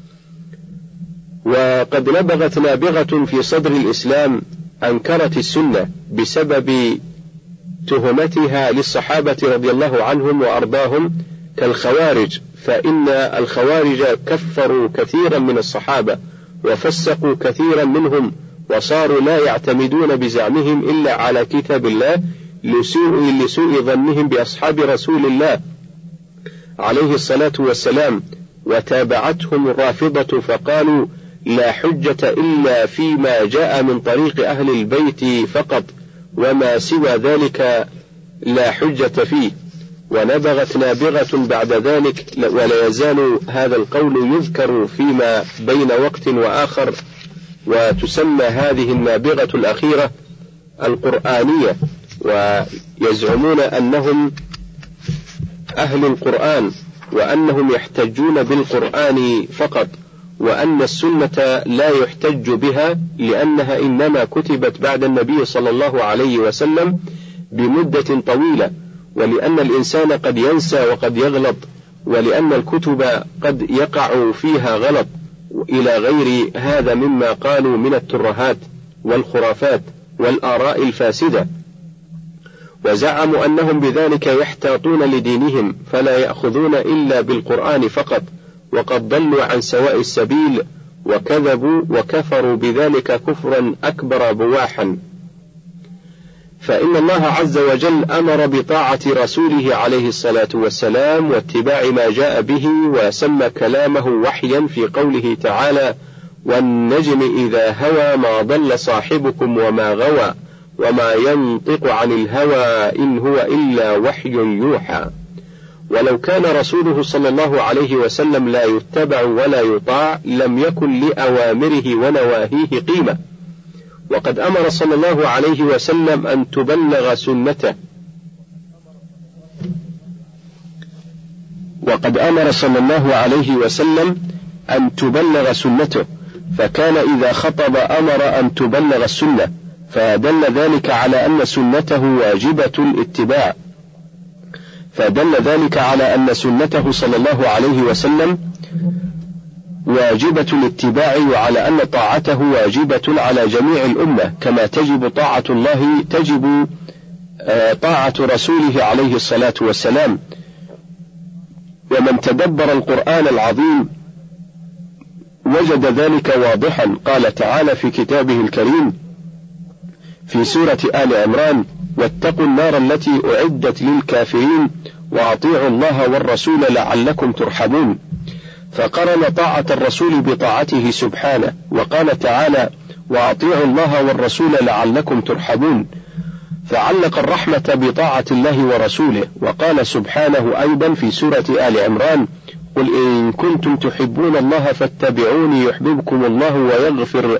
وقد نبغت نابغة في صدر الإسلام أنكرت السنة بسبب تهمتها للصحابة رضي الله عنهم وأرضاهم كالخوارج، فإن الخوارج كفروا كثيرا من الصحابة وفسقوا كثيرا منهم، وصاروا لا يعتمدون بزعمهم إلا على كتاب الله لسوء, لسوء ظنهم بأصحاب رسول الله عليه الصلاة والسلام. وتابعتهم الرافضة فقالوا لا حجة إلا فيما جاء من طريق أهل البيت فقط، وما سوى ذلك لا حجة فيه. ونبغت نابغة بعد ذلك، ولا يزال هذا القول يذكر فيما بين وقت وآخر، وتسمى هذه النابغة الأخيرة القرآنية، ويزعمون أنهم أهل القرآن وأنهم يحتجون بالقرآن فقط، وأن السنة لا يحتج بها لأنها إنما كتبت بعد النبي صلى الله عليه وسلم بمدة طويلة، ولأن الإنسان قد ينسى وقد يغلط، ولأن الكتب قد يقع فيها غلط، إلى غير هذا مما قالوا من الترهات والخرافات والآراء الفاسدة. وزعموا أنهم بذلك يحتاطون لدينهم فلا يأخذون إلا بالقرآن فقط، وقد ضلوا عن سواء السبيل وكذبوا وكفروا بذلك كفرا أكبر بواحا. فإن الله عز وجل أمر بطاعة رسوله عليه الصلاة والسلام واتباع ما جاء به، وسمى كلامه وحيا في قوله تعالى: والنجم إذا هوى ما ضل صاحبكم وما غوى وما ينطق عن الهوى إن هو إلا وحي يوحى. ولو كان رسوله صلى الله عليه وسلم لا يتبع ولا يطاع لم يكن لأوامره ونواهيه قيمة. وقد أمر صلى الله عليه وسلم أن تبلغ سنته وقد أمر صلى الله عليه وسلم أن تبلغ سنته فكان إذا خطب أمر أن تبلغ السنة، فدل ذلك على أن سنته واجبة الاتباع فدل ذلك على أن سنته صلى الله عليه وسلم واجبة الاتباع، وعلى أن طاعته واجبة على جميع الأمة، كما تجب طاعة الله تجب طاعة رسوله عليه الصلاة والسلام. ومن تدبر القرآن العظيم وجد ذلك واضحا. قال تعالى في كتابه الكريم في سورة آل عمران: واتقوا النار التي أعدت للكافرين وأطيعوا الله والرسول لعلكم ترحمون. فقرن طاعة الرسول بطاعته سبحانه، وقال تعالى: وأطيعوا الله والرسول لعلكم ترحمون، فعلق الرحمة بطاعة الله ورسوله. وقال سبحانه أيضا في سورة آل عمران: قل إن كنتم تحبون الله فاتبعوني يحببكم الله ويغفر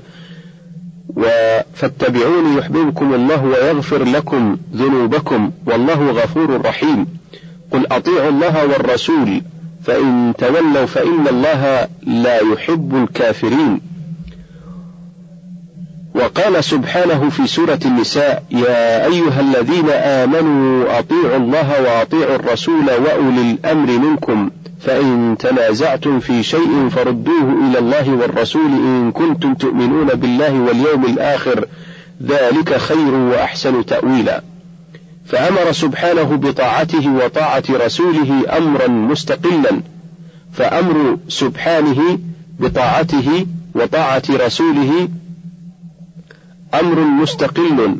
فاتبعوني يحببكم الله ويغفر لكم ذنوبكم والله غفور رحيم. قل أطيعوا الله والرسول فإن تولوا فإن الله لا يحب الكافرين. وقال سبحانه في سورة النساء: يا أيها الذين آمنوا أطيعوا الله وأطيعوا الرسول وأولي الأمر منكم فإن تنازعتم في شيء فردوه إلى الله والرسول إن كنتم تؤمنون بالله واليوم الآخر ذلك خير وأحسن تأويلا. فأمر سبحانه بطاعته وطاعة رسوله أمرا مستقلا، فأمر سبحانه بطاعته وطاعة رسوله أمر مستقل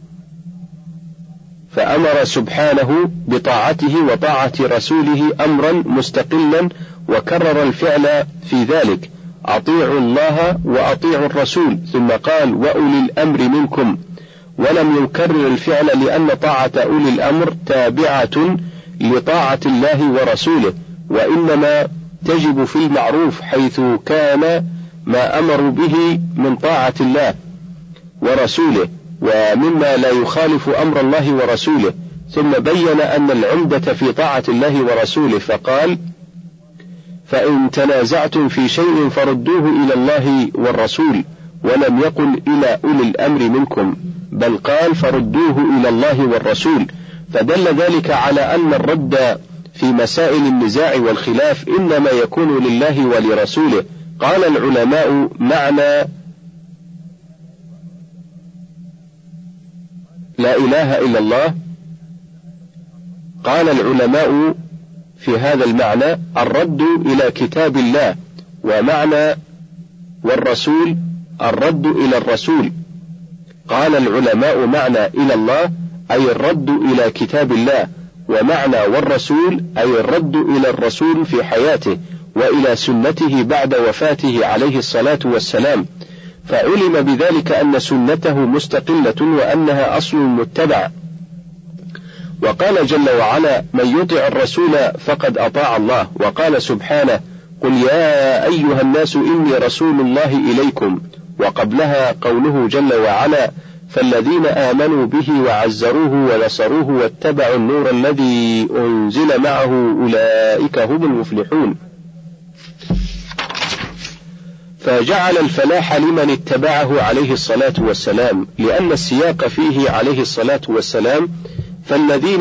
فأمر سبحانه بطاعته وطاعة رسوله أمرا مستقلا، وكرر الفعل في ذلك: أطيعوا الله وأطيعوا الرسول، ثم قال: وأولي الأمر منكم، ولم يكرر الفعل لأن طاعة أولي الأمر تابعة لطاعة الله ورسوله، وإنما تجب في المعروف حيث كان ما أمروا به من طاعة الله ورسوله ومما لا يخالف أمر الله ورسوله، ثم بين أن العمدة في طاعة الله ورسوله فقال: فإن تنازعتم في شيء فردوه إلى الله والرسول، ولم يقل إلى أولي الأمر منكم، بل قال فردوه إلى الله والرسول، فدل ذلك على أن الرد في مسائل النزاع والخلاف إنما يكون لله ولرسوله. قال العلماء معنى لا إله إلا الله قال العلماء في هذا المعنى الرد إلى كتاب الله، ومعنى والرسول الرد إلى الرسول. قال العلماء معنى إلى الله أي الرد إلى كتاب الله، ومعنى والرسول أي الرد إلى الرسول في حياته وإلى سنته بعد وفاته عليه الصلاة والسلام، فعلم بذلك أن سنته مستقلة وأنها أصل متبع. وقال جل وعلا: من يطع الرسول فقد أطاع الله. وقال سبحانه: قل يا أيها الناس إني رسول الله إليكم. وقبلها قوله جل وعلا: فالذين آمنوا به وعزروه ونصروه واتبعوا النور الذي أنزل معه أولئك هم المفلحون. فجعل الفلاح لمن اتبعه عليه الصلاة والسلام، لأن السياق فيه عليه الصلاة والسلام: فالذين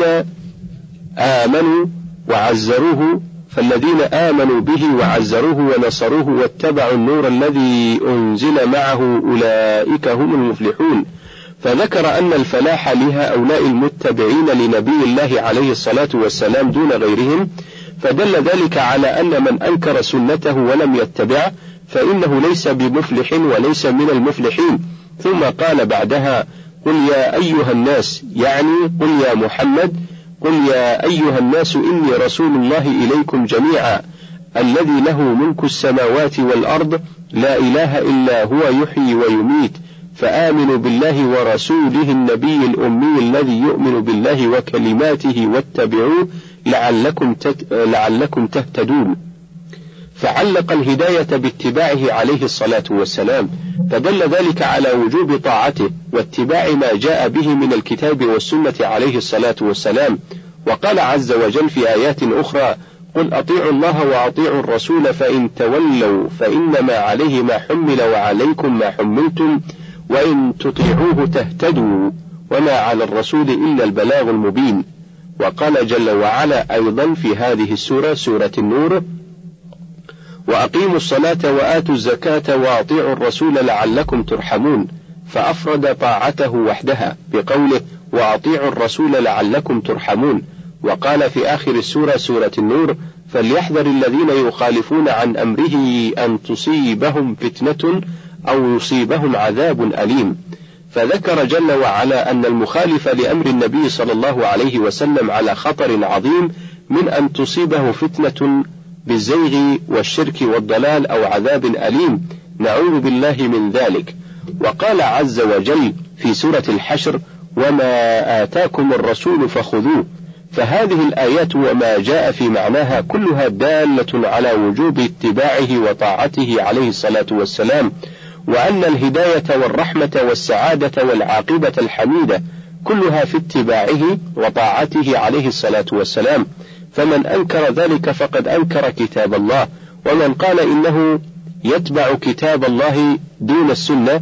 آمنوا وعزروه فالذين آمنوا به وعزروه ونصروه واتبعوا النور الذي أنزل معه أولئك هم المفلحون. فذكر أن الفلاح لهؤلاء المتبعين لنبي الله عليه الصلاة والسلام دون غيرهم، فدل ذلك على أن من أنكر سنته ولم يتبع فإنه ليس بمفلح وليس من المفلحين. ثم قال بعدها: قل يا أيها الناس، يعني قل يا محمد، قل يا أيها الناس إني رسول الله إليكم جميعا الذي له ملك السماوات والأرض لا إله إلا هو يحيي ويميت، فآمنوا بالله ورسوله النبي الأمي الذي يؤمن بالله وكلماته واتبعوه لعلكم, تت... لعلكم تهتدون. فعلق الهداية باتباعه عليه الصلاة والسلام، فدل ذلك على وجوب طاعته واتباع ما جاء به من الكتاب والسنة عليه الصلاة والسلام. وقال عز وجل في آيات أخرى: قل أطيعوا الله وأطيعوا الرسول فإن تولوا فإنما عليه ما حمل وعليكم ما حملتم وإن تطيعوه تهتدوا وما على الرسول إلا البلاغ المبين. وقال جل وعلا أيضا في هذه السورة، سورة النور: وأقيموا الصلاة وآتوا الزكاة وأطيعوا الرسول لعلكم ترحمون، فأفرد طاعته وحدها بقوله: وأطيعوا الرسول لعلكم ترحمون. وقال في آخر السورة، سورة النور: فليحذر الذين يخالفون عن أمره أن تصيبهم فتنة أو يصيبهم عذاب أليم. فذكر جل وعلا أن المخالف لأمر النبي صلى الله عليه وسلم على خطر عظيم من أن تصيبه فتنة بالزيغ والشرك والضلال أو عذاب أليم، نعوذ بالله من ذلك. وقال عز وجل في سورة الحشر: وما آتاكم الرسول فخذوه. فهذه الآيات وما جاء في معناها كلها دالة على وجوب اتباعه وطاعته عليه الصلاة والسلام، وأن الهداية والرحمة والسعادة والعاقبة الحميدة كلها في اتباعه وطاعته عليه الصلاة والسلام. فمن أنكر ذلك فقد أنكر كتاب الله، ومن قال إنه يتبع كتاب الله دون السنة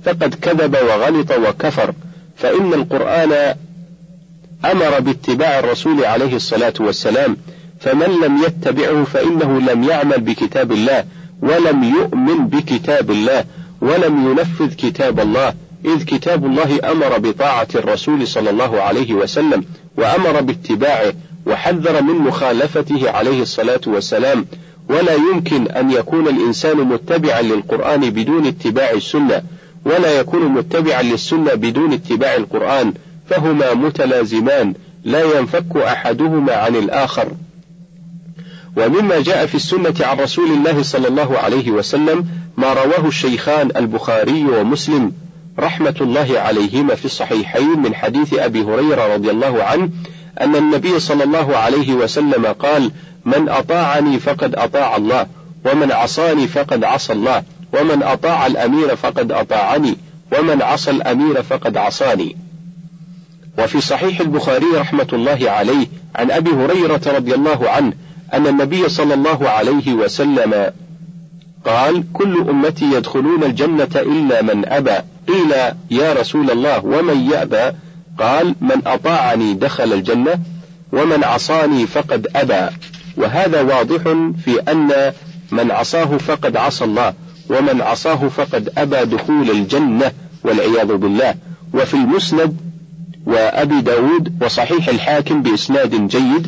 فقد كذب وغلط وكفر، فإن القرآن أمر باتباع الرسول عليه الصلاة والسلام، فمن لم يتبعه فإنه لم يعمل بكتاب الله، ولم يؤمن بكتاب الله، ولم ينفذ كتاب الله، إذ كتاب الله أمر بطاعة الرسول صلى الله عليه وسلم، وأمر باتباعه، وحذر من مخالفته عليه الصلاة والسلام. ولا يمكن أن يكون الإنسان متبعا للقرآن بدون اتباع السنة، ولا يكون متبعا للسنة بدون اتباع القرآن، فهما متلازمان لا ينفك أحدهما عن الآخر. ومما جاء في السنة عن رسول الله صلى الله عليه وسلم ما رواه الشيخان البخاري ومسلم رحمة الله عليهما في الصحيحين من حديث أبي هريرة رضي الله عنه أن النبي صلى الله عليه وسلم قال: من أطاعني فقد أطاع الله، ومن عصاني فقد عصى الله، ومن أطاع الأمير فقد أطاعني، ومن عصى الأمير فقد عصاني. وفي صحيح البخاري رحمة الله عليه عن أبي هريرة رضي الله عنه أن النبي صلى الله عليه وسلم قال: كل أمتي يدخلون الجنة إلا من أبى. قيل: يا رسول الله ومن يأبى؟ قال: من أطاعني دخل الجنة، ومن عصاني فقد أبى. وهذا واضح في أن من عصاه فقد عصى الله، ومن عصاه فقد أبى دخول الجنة والعياذ بالله. وفي المسند وأبي داود وصحيح الحاكم بإسناد جيد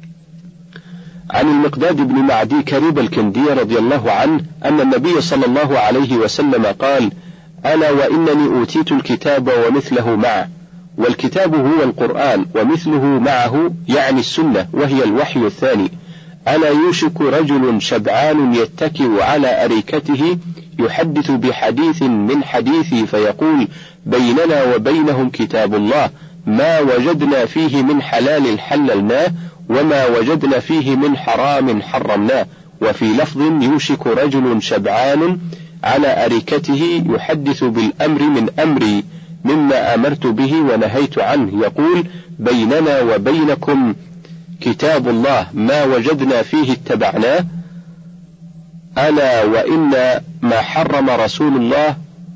عن المقداد بن معدي كريب الكندي رضي الله عنه أن النبي صلى الله عليه وسلم قال: ألا وإنني أوتيت الكتاب ومثله معه. والكتاب هو القرآن، ومثله معه يعني السنة وهي الوحي الثاني. ألا يوشك رجل شبعان يتكئ على أريكته يحدث بحديث من حديثي فيقول: بيننا وبينهم كتاب الله، ما وجدنا فيه من حلال حللناه، وما وجدنا فيه من حرام حرمناه. وفي لفظ: يوشك رجل شبعان على أريكته يحدث بالأمر من أمري مما أمرت به ونهيت عنه، يقول: بيننا وبينكم كتاب الله، ما وجدنا فيه اتبعناه. ألا وإن ما حرم رسول الله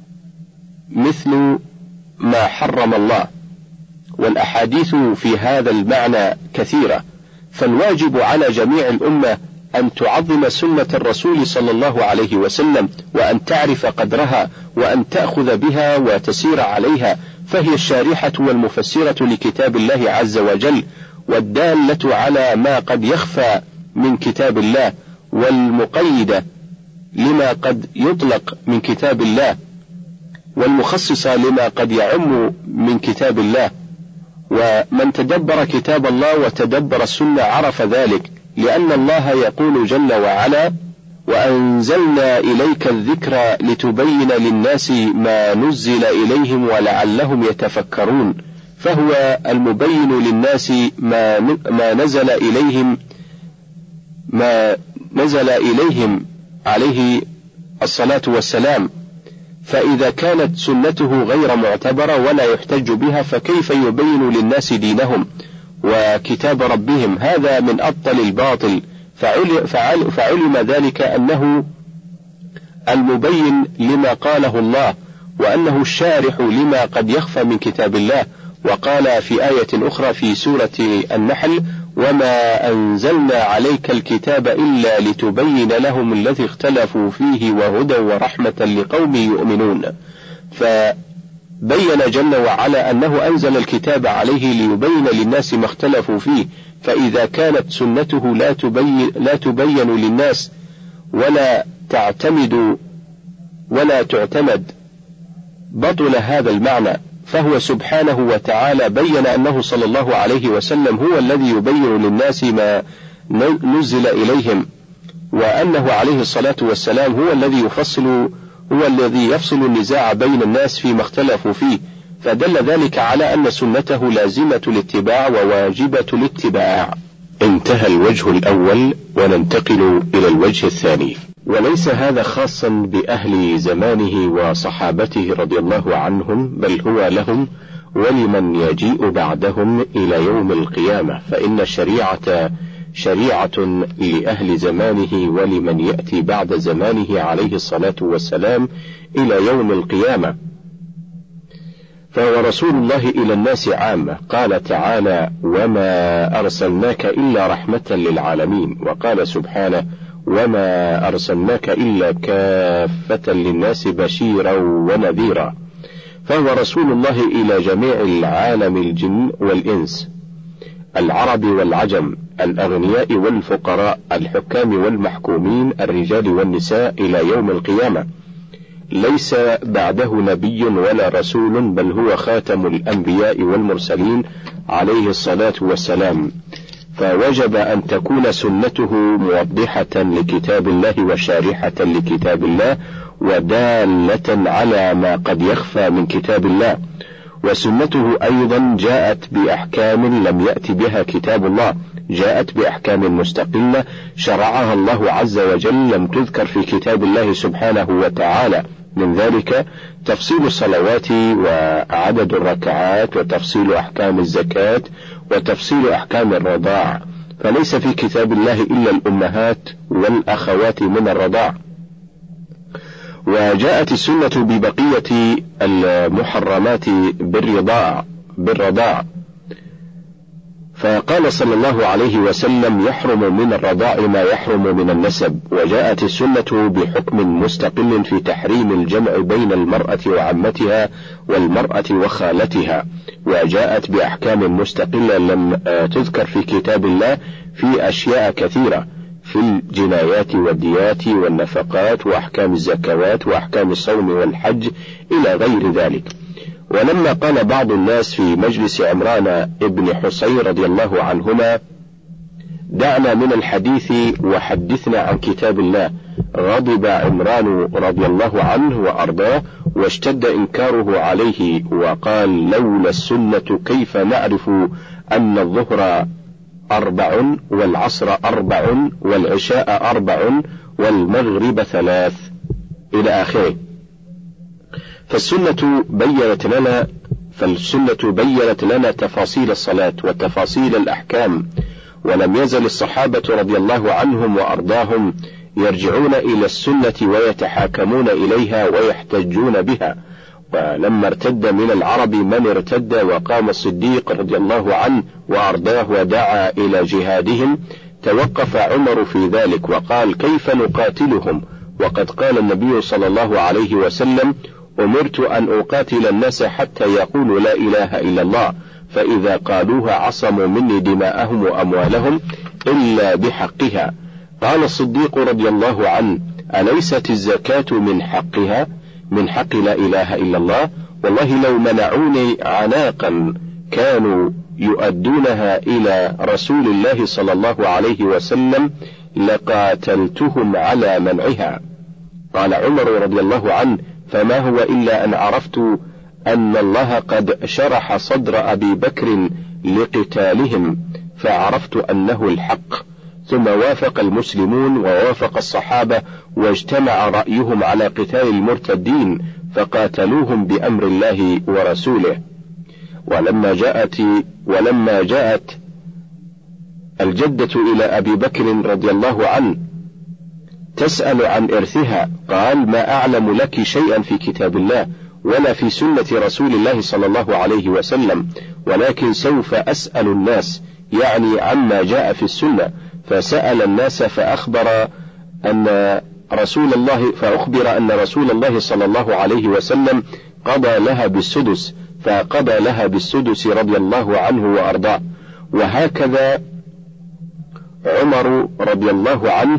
مثل ما حرم الله. والأحاديث في هذا المعنى كثيرة، فالواجب على جميع الأمة أن تعظم سنة الرسول صلى الله عليه وسلم، وأن تعرف قدرها، وأن تأخذ بها وتسير عليها، فهي الشارحة والمفسرة لكتاب الله عز وجل، والدالة على ما قد يخفى من كتاب الله، والمقيدة لما قد يطلق من كتاب الله، والمخصصة لما قد يعم من كتاب الله. ومن تدبر كتاب الله وتدبر السنة عرف ذلك، لأن الله يقول جل وعلا: وأنزلنا إليك الذكر لتبين للناس ما نزل إليهم ولعلهم يتفكرون، فهو المبين للناس ما ما نزل إليهم ما نزل إليهم عليه الصلاة والسلام. فإذا كانت سنته غير معتبرة ولا يحتج بها، فكيف يبين للناس دينهم وكتاب ربهم؟ هذا من أبطل الباطل. فعلم ذلك أنه المبين لما قاله الله، وأنه الشارح لما قد يخفى من كتاب الله. وقال في آية أخرى في سورة النحل: وما أنزلنا عليك الكتاب إلا لتبين لهم الذي اختلفوا فيه وهدى ورحمة لقوم يؤمنون. فبين جل وعلا أنه أنزل الكتاب عليه ليبين للناس ما اختلفوا فيه. فإذا كانت سنته لا تبين, لا تبين للناس ولا تعتمد ولا تعتمد بطل هذا المعنى. فهو سبحانه وتعالى بين أنه صلى الله عليه وسلم هو الذي يبين للناس ما نزل إليهم، وأنه عليه الصلاة والسلام هو الذي يفصل هو الذي يفصل النزاع بين الناس فيما اختلفوا فيه. فدل ذلك على أن سنته لازمة الاتباع وواجبة الاتباع. انتهى الوجه الأول، وننتقل إلى الوجه الثاني. وليس هذا خاصا بأهل زمانه وصحابته رضي الله عنهم، بل هو لهم ولمن يجيء بعدهم إلى يوم القيامة، فإن الشريعة شريعة لأهل زمانه ولمن يأتي بعد زمانه عليه الصلاة والسلام إلى يوم القيامة. فهو رسول الله إلى الناس عامة. قال تعالى: وما أرسلناك إلا رحمة للعالمين. وقال سبحانه: وما أرسلناك إلا كافة للناس بشيرا ونذيرا. فهو رسول الله إلى جميع العالم، الجن والإنس، العرب والعجم، الأغنياء والفقراء، الحكام والمحكومين، الرجال والنساء، إلى يوم القيامة. ليس بعده نبي ولا رسول، بل هو خاتم الأنبياء والمرسلين عليه الصلاة والسلام. فوجب أن تكون سنته موضحة لكتاب الله وشارحة لكتاب الله، ودالة على ما قد يخفى من كتاب الله. وسنته أيضا جاءت بأحكام لم يأت بها كتاب الله، جاءت بأحكام مستقلة شرعها الله عز وجل، لم تذكر في كتاب الله سبحانه وتعالى. من ذلك تفصيل الصلوات وعدد الركعات، وتفصيل أحكام الزكاة، وتفصيل أحكام الرضاع. فليس في كتاب الله إلا الأمهات والأخوات من الرضاع. وجاءت السنة ببقية المحرمات بالرضاع بالرضاع فقال صلى الله عليه وسلم: يحرم من الرضاع ما يحرم من النسب. وجاءت السنة بحكم مستقل في تحريم الجمع بين المرأة وعمتها والمرأة وخالتها. وجاءت بأحكام مستقلة لم تذكر في كتاب الله في أشياء كثيرة، في الجنايات والديات والنفقات وأحكام الزكوات وأحكام الصوم والحج إلى غير ذلك. ولما قال بعض الناس في مجلس عمران ابن حصين رضي الله عنهما: دعنا من الحديث وحدثنا عن كتاب الله، غضب عمران رضي الله عنه وأرضاه، واشتد إنكاره عليه، وقال: لولا السنة كيف نعرف أن الظهر أربع، والعصر أربع، والعشاء أربع، والمغرب ثلاث، إلى آخره. فالسنة بيّنت لنا فالسنة بيّنت لنا تفاصيل الصلاة وتفاصيل الأحكام. ولم يزل الصحابة رضي الله عنهم وأرضاهم يرجعون إلى السنة ويتحاكمون إليها ويحتجون بها. ولما ارتد من العرب من ارتد، وقام الصديق رضي الله عنه وأرضاه ودعا إلى جهادهم، توقف عمر في ذلك وقال: كيف نقاتلهم وقد قال النبي صلى الله عليه وسلم: أمرت أن أقاتل الناس حتى يقولوا لا إله إلا الله، فإذا قالوها عصموا مني دماءهم وأموالهم إلا بحقها. قال الصديق رضي الله عنه: أليست الزكاة من حقها، من حق لا إله إلا الله؟ والله لو منعوني عناقا كانوا يؤدونها إلى رسول الله صلى الله عليه وسلم لقاتلتهم على منعها. قال عمر رضي الله عنه: فما هو إلا أن عرفت أن الله قد شرح صدر أبي بكر لقتالهم، فعرفت أنه الحق. ثم وافق المسلمون ووافق الصحابة، واجتمع رأيهم على قتال المرتدين، فقاتلوهم بأمر الله ورسوله. ولما جاءت ولما جاءت الجدة إلى أبي بكر رضي الله عنه تسأل عن إرثها، قال: ما أعلم لك شيئا في كتاب الله ولا في سنة رسول الله صلى الله عليه وسلم، ولكن سوف أسأل الناس، يعني عما جاء في السنة. فسأل الناس فأخبر أن رسول الله فأخبر أن رسول الله صلى الله عليه وسلم قضى لها بالسدس، فقضى لها بالسدس رضي الله عنه وأرضاه. وهكذا عمر رضي الله عنه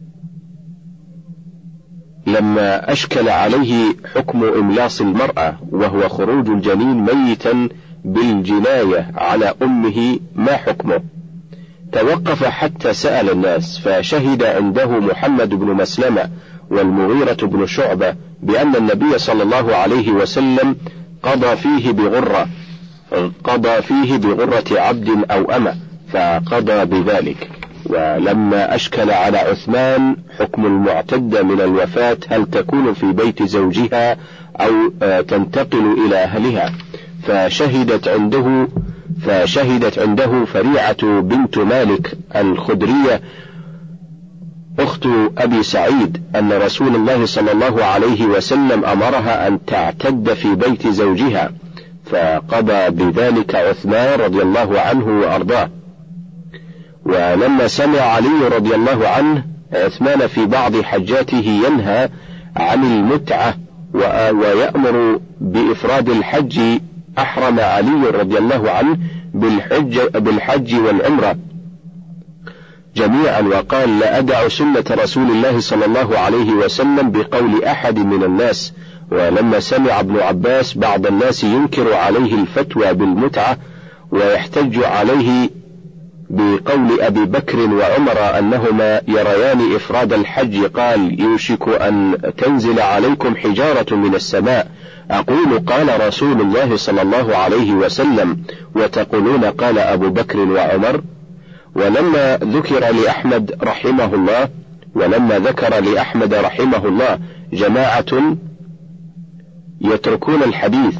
لما أشكل عليه حكم إملاص المرأة وهو خروج الجنين ميتا بالجناية على أمه، ما حكمه؟ توقف حتى سأل الناس، فشهد عنده محمد بن مسلمة والمغيرة بن شعبة بأن النبي صلى الله عليه وسلم قضى فيه بغرة قضى فيه بغرة عبد أو أمة، فقضى بذلك. ولما أشكل على عثمان حكم المعتدة من الوفاة، هل تكون في بيت زوجها أو تنتقل إلى أهلها، فشهدت عنده فشهدت عنده فريعة بنت مالك الخدرية أخت أبي سعيد أن رسول الله صلى الله عليه وسلم أمرها أن تعتد في بيت زوجها، فقضى بذلك عثمان رضي الله عنه وأرضاه. ولما سمع علي رضي الله عنه عثمان في بعض حجاته ينهى عن المتعة ويأمر بإفراد الحج، أحرم علي رضي الله عنه بالحج, بالحج والعمرة جميعا، وقال: لا أدع سنة رسول الله صلى الله عليه وسلم بقول أحد من الناس. ولما سمع ابن عباس بعض الناس ينكر عليه الفتوى بالمتعة ويحتج عليه بقول أبي بكر وعمر أنهما يريان إفراد الحج، قال: يوشك أن تنزل عليكم حجارة من السماء، أقول قال رسول الله صلى الله عليه وسلم وتقولون قال أبو بكر وعمر. ولما ذكر لأحمد رحمه الله ولما ذكر لأحمد رحمه الله جماعة يتركون الحديث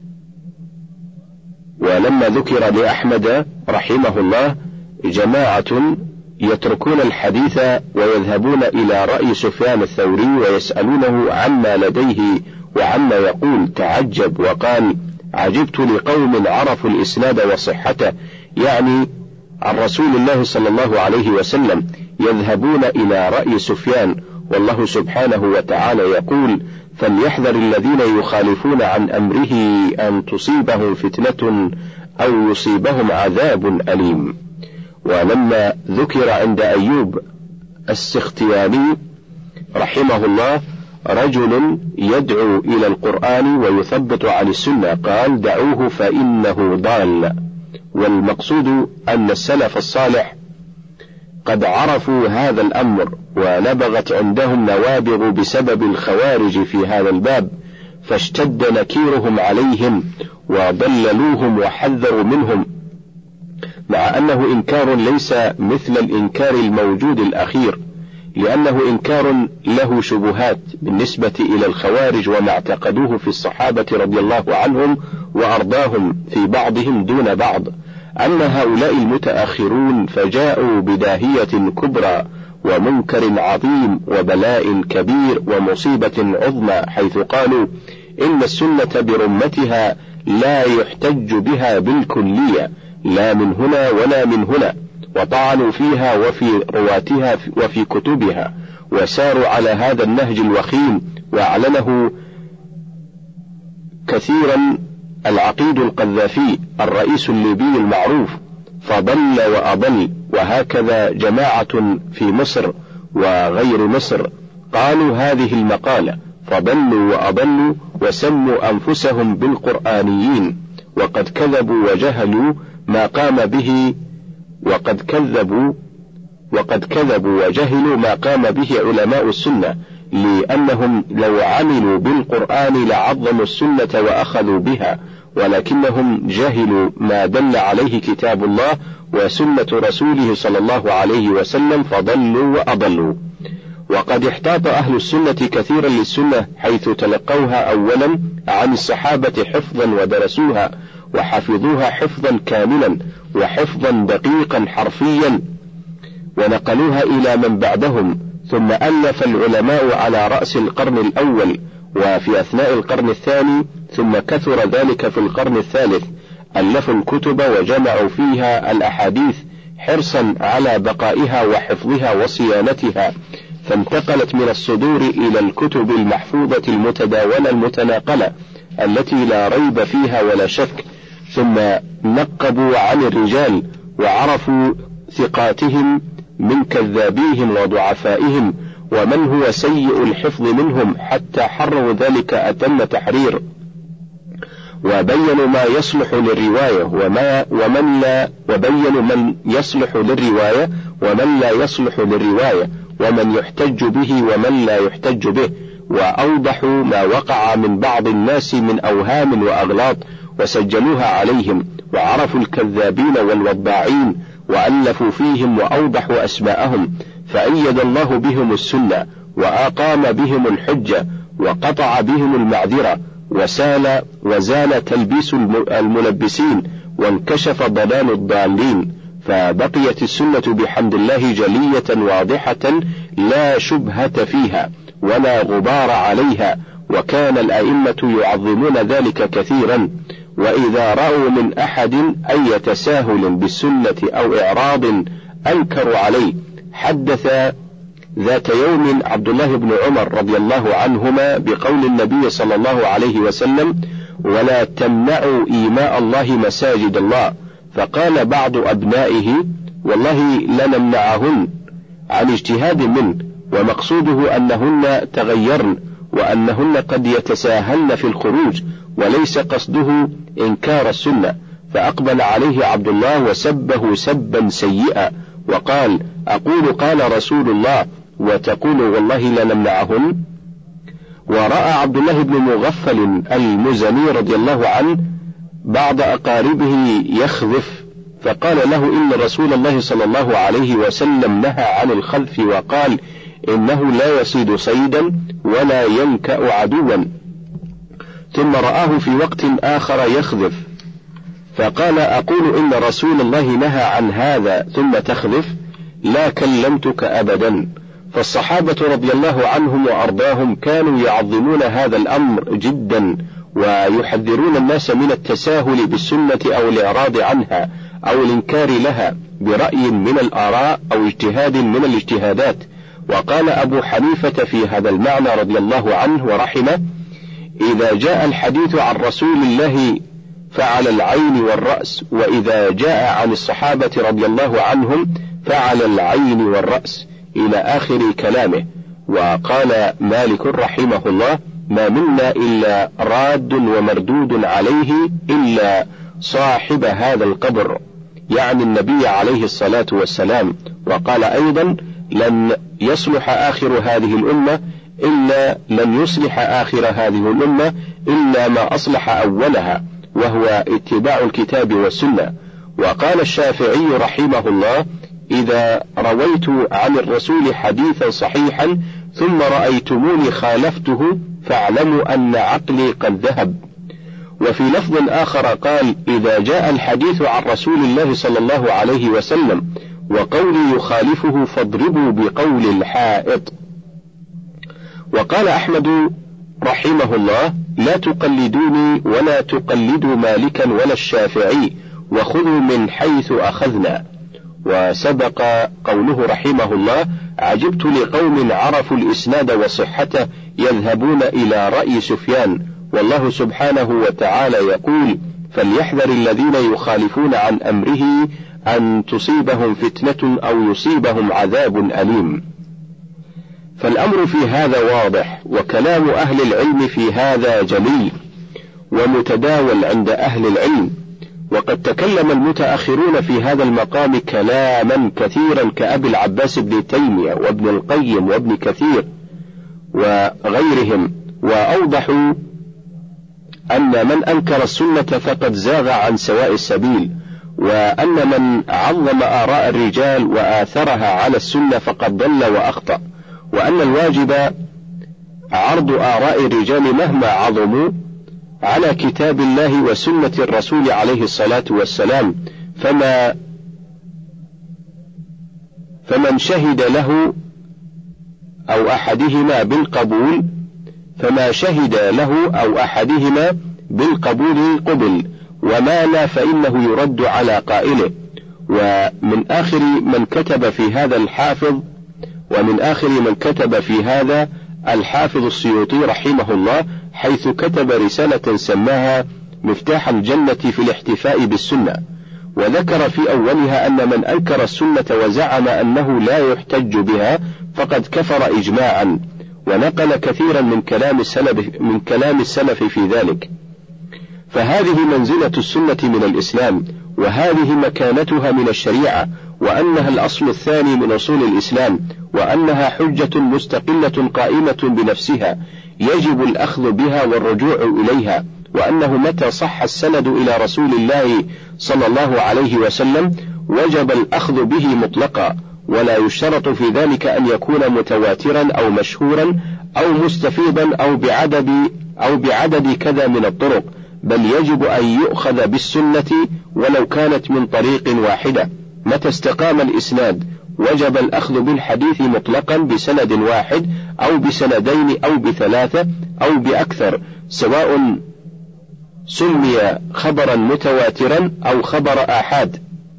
ولما ذكر لأحمد رحمه الله جماعة يتركون الحديث ويذهبون إلى رأي سفيان الثوري ويسألونه عما لديه وعما يقول، تعجب وقال: عجبت لقوم عرفوا الإسناد وصحته، يعني عن رسول الله صلى الله عليه وسلم، يذهبون إلى رأي سفيان، والله سبحانه وتعالى يقول: فليحذر الذين يخالفون عن أمره أن تصيبهم فتنة أو يصيبهم عذاب أليم. ولما ذكر عند أيوب السختياني رحمه الله رجل يدعو إلى القرآن ويثبت عن السنة، قال: دعوه فإنه ضال. والمقصود أن السلف الصالح قد عرفوا هذا الأمر ونبغت عندهم نوابغ بسبب الخوارج في هذا الباب، فاشتد نكيرهم عليهم وضللوهم وحذروا منهم، مع أنه إنكار ليس مثل الإنكار الموجود الأخير، لأنه إنكار له شبهات بالنسبة إلى الخوارج وما اعتقدوه في الصحابة رضي الله عنهم وأرضاهم في بعضهم دون بعض. أما هؤلاء المتأخرون فجاءوا بداهية كبرى ومنكر عظيم وبلاء كبير ومصيبة عظمى، حيث قالوا إن السنة برمتها لا يحتج بها بالكلية لا من هنا ولا من هنا، وطعنوا فيها وفي رواتها وفي كتبها، وساروا على هذا النهج الوخيم، وأعلنه كثيرا العقيد القذافي الرئيس الليبي المعروف، فضل وأضل. وهكذا جماعة في مصر وغير مصر قالوا هذه المقالة، فضلوا وأضلوا وسموا أنفسهم بالقرآنيين، وقد كذبوا وجهلوا ما قام به وقد كذبوا وقد كذبوا وجهلوا ما قام به علماء السنة، لأنهم لو عملوا بالقرآن لعظموا السنة وأخذوا بها، ولكنهم جهلوا ما دل عليه كتاب الله وسنة رسوله صلى الله عليه وسلم فضلوا وأضلوا. وقد احتاط أهل السنة كثيرا للسنة، حيث تلقوها أولا عن الصحابة حفظا ودرسوها وحفظوها حفظا كاملا وحفظا دقيقا حرفيا، ونقلوها إلى من بعدهم، ثم ألف العلماء على رأس القرن الأول وفي أثناء القرن الثاني، ثم كثر ذلك في القرن الثالث، ألفوا الكتب وجمعوا فيها الأحاديث حرصا على بقائها وحفظها وصيانتها، فانتقلت من الصدور إلى الكتب المحفوظة المتداولة المتناقلة التي لا ريب فيها ولا شك، ثم نقبوا عن الرجال وعرفوا ثقاتهم من كذابيهم وضعفائهم ومن هو سيء الحفظ منهم، حتى حرروا ذلك أتم تحرير، وبينوا ما يصلح للرواية وما ومن لا وبينوا من يصلح للرواية ومن لا يصلح للرواية، ومن يحتج به ومن لا يحتج به، وأوضحوا ما وقع من بعض الناس من أوهام وأغلاط وسجلوها عليهم، وعرفوا الكذابين والوضاعين وألفوا فيهم وأوضحوا أسماءهم، فأيد الله بهم السنة وأقام بهم الحجة وقطع بهم المعذرة، وسال وزال تلبيس الملبسين وانكشف ضلال الضالين، فبقيت السنة بحمد الله جلية واضحة لا شبهة فيها ولا غبار عليها، وكان الأئمة يعظمون ذلك كثيرا. وإذا رأوا من أحد أي تساهل بالسنة أو إعراض أنكروا عليه. حدث ذات يوم عبد الله بن عمر رضي الله عنهما بقول النبي صلى الله عليه وسلم: ولا تمنعوا إيماء الله مساجد الله. فقال بعض أبنائه: والله لنمنعهن، عن اجتهاد منه، ومقصوده أنهن تغيرن وأنهن قد يتساهلن في الخروج، وليس قصده إنكار السنة. فأقبل عليه عبد الله وسبه سبا سيئا وقال: أقول قال رسول الله وتقول والله لنمنعهن؟ ورأى عبد الله بن مغفل المزني رضي الله عنه بعض أقاربه يخذف، فقال له: إن رسول الله صلى الله عليه وسلم نهى عن الخذف وقال: إنه لا يصيد صيدا ولا ينكأ عدوا. ثم رآه في وقت آخر يخذف، فقال: أقول إن رسول الله نهى عن هذا ثم تخذف؟ لا كلمتك أبدا. فالصحابة رضي الله عنهم وأرضاهم كانوا يعظمون هذا الأمر جدا، ويحذرون الناس من التساهل بالسنة أو الإعراض عنها أو الإنكار لها برأي من الآراء أو اجتهاد من الاجتهادات. وقال أبو حنيفة في هذا المعنى رضي الله عنه ورحمه: إذا جاء الحديث عن رسول الله فعلى العين والرأس، وإذا جاء عن الصحابة رضي الله عنهم فعلى العين والرأس، إلى آخر كلامه. وقال مالك رحمه الله: ما منا إلا راد ومردود عليه إلا صاحب هذا القبر، يعني النبي عليه الصلاة والسلام. وقال أيضا: لن يصلح آخر هذه الأمة إلا لن يصلح آخر هذه الأمة إلا ما أصلح أولها، وهو اتباع الكتاب والسنة. وقال الشافعي رحمه الله: إذا رويت عن الرسول حديثا صحيحا ثم رأيتموني خالفته فاعلموا أن عقلي قد ذهب. وفي لفظ آخر قال: إذا جاء الحديث عن رسول الله صلى الله عليه وسلم وقولي يخالفه فاضربوا بقول الحائط. وقال أحمد رحمه الله: لا تقلدوني ولا تقلدوا مالكا ولا الشافعي، وخذوا من حيث أخذنا. وسبق قوله رحمه الله: عجبت لقوم عرفوا الإسناد وصحته يذهبون إلى رأي سفيان، والله سبحانه وتعالى يقول: فليحذر الذين يخالفون عن أمره أن تصيبهم فتنة أو يصيبهم عذاب أليم. فالأمر في هذا واضح، وكلام أهل العلم في هذا جلي ومتداول عند أهل العلم. وقد تكلم المتأخرون في هذا المقام كلاما كثيرا كأبي العباس بن تيمية وابن القيم وابن كثير وغيرهم، وأوضحوا أن من أنكر السنة فقد زاغ عن سواء السبيل، وأن من عظم آراء الرجال وآثرها على السنة فقد ضل وأخطأ، وأن الواجب عرض آراء الرجال مهما عظموا على كتاب الله وسنة الرسول عليه الصلاة والسلام، فما فمن شهد له أو أحدهما بالقبول فما شهد له أو أحدهما بالقبول قبل، وما لا فإنه يرد على قائله. ومن آخر من كتب في هذا الحافظ ومن آخر من كتب في هذا الحافظ السيوطي رحمه الله، حيث كتب رسالة سماها مفتاح الجنة في الاحتفاء بالسنة، وذكر في أولها أن من أنكر السنة وزعم أنه لا يحتج بها فقد كفر إجماعا، ونقل كثيرا من كلام السلف من كلام السلف في ذلك. فهذه منزلة السنة من الإسلام، وهذه مكانتها من الشريعة، وأنها الأصل الثاني من أصول الإسلام، وأنها حجة مستقلة قائمة بنفسها يجب الأخذ بها والرجوع إليها، وأنه متى صح السند إلى رسول الله صلى الله عليه وسلم وجب الأخذ به مطلقا، ولا يشترط في ذلك أن يكون متواترا أو مشهورا أو مستفيضا أو بعدد أو بعدد كذا من الطرق، بل يجب أن يؤخذ بالسنة ولو كانت من طريق واحدة. متى استقام الإسناد وجب الأخذ بالحديث مطلقا بسند واحد أو بسندين أو بثلاثة أو بأكثر، سواء سمي خبرا متواترا أو خبر آحاد،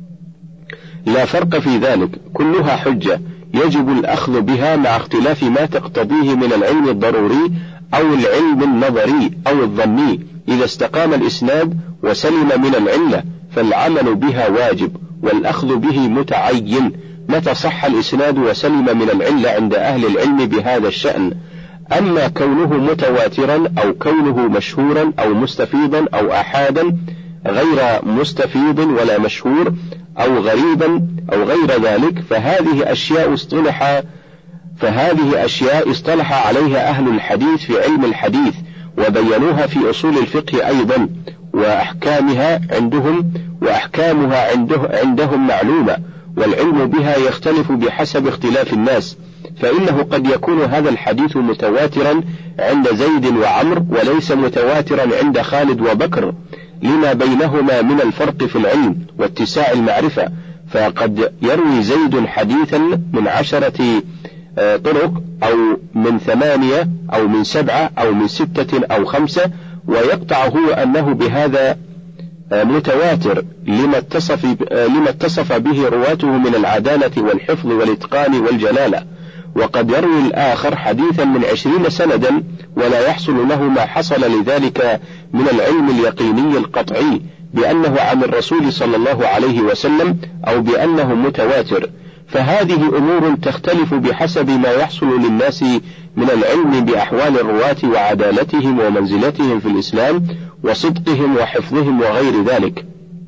لا فرق في ذلك، كلها حجة يجب الأخذ بها مع اختلاف ما تقتضيه من العلم الضروري أو العلم النظري أو الظني. إذا استقام الإسناد وسلم من العلة فالعمل بها واجب والأخذ به متعين متى صح الإسناد وسلم من العلة عند أهل العلم بهذا الشأن. أما كونه متواترا أو كونه مشهورا أو مستفيضا أو آحادا غير مستفيض ولا مشهور أو غريبا أو غير ذلك فهذه أشياء اصطلح فهذه أشياء اصطلح عليها أهل الحديث في علم الحديث وبينوها في أصول الفقه أيضا، وأحكامها عندهم وأحكامها عنده عندهم معلومة، والعلم بها يختلف بحسب اختلاف الناس، فإنه قد يكون هذا الحديث متواترا عند زيد وعمر وليس متواترا عند خالد وبكر لما بينهما من الفرق في العلم واتساع المعرفة، فقد يروي زيد حديثا من عشرة طرق أو من ثمانية أو من سبعة أو من ستة أو خمسة، ويقطع هو أنه بهذا متواتر لما اتصف, لما اتصف به رواته من العدالة والحفظ والإتقان والجلالة. وقد يروي الآخر حديثا من عشرين سندا ولا يحصل له ما حصل لذلك من العلم اليقيني القطعي بأنه عن الرسول صلى الله عليه وسلم أو بأنه متواتر، فهذه أمور تختلف بحسب ما يحصل للناس من العلم بأحوال الرواة وعدالتهم ومنزلتهم في الإسلام وصدقهم وحفظهم وغير ذلك.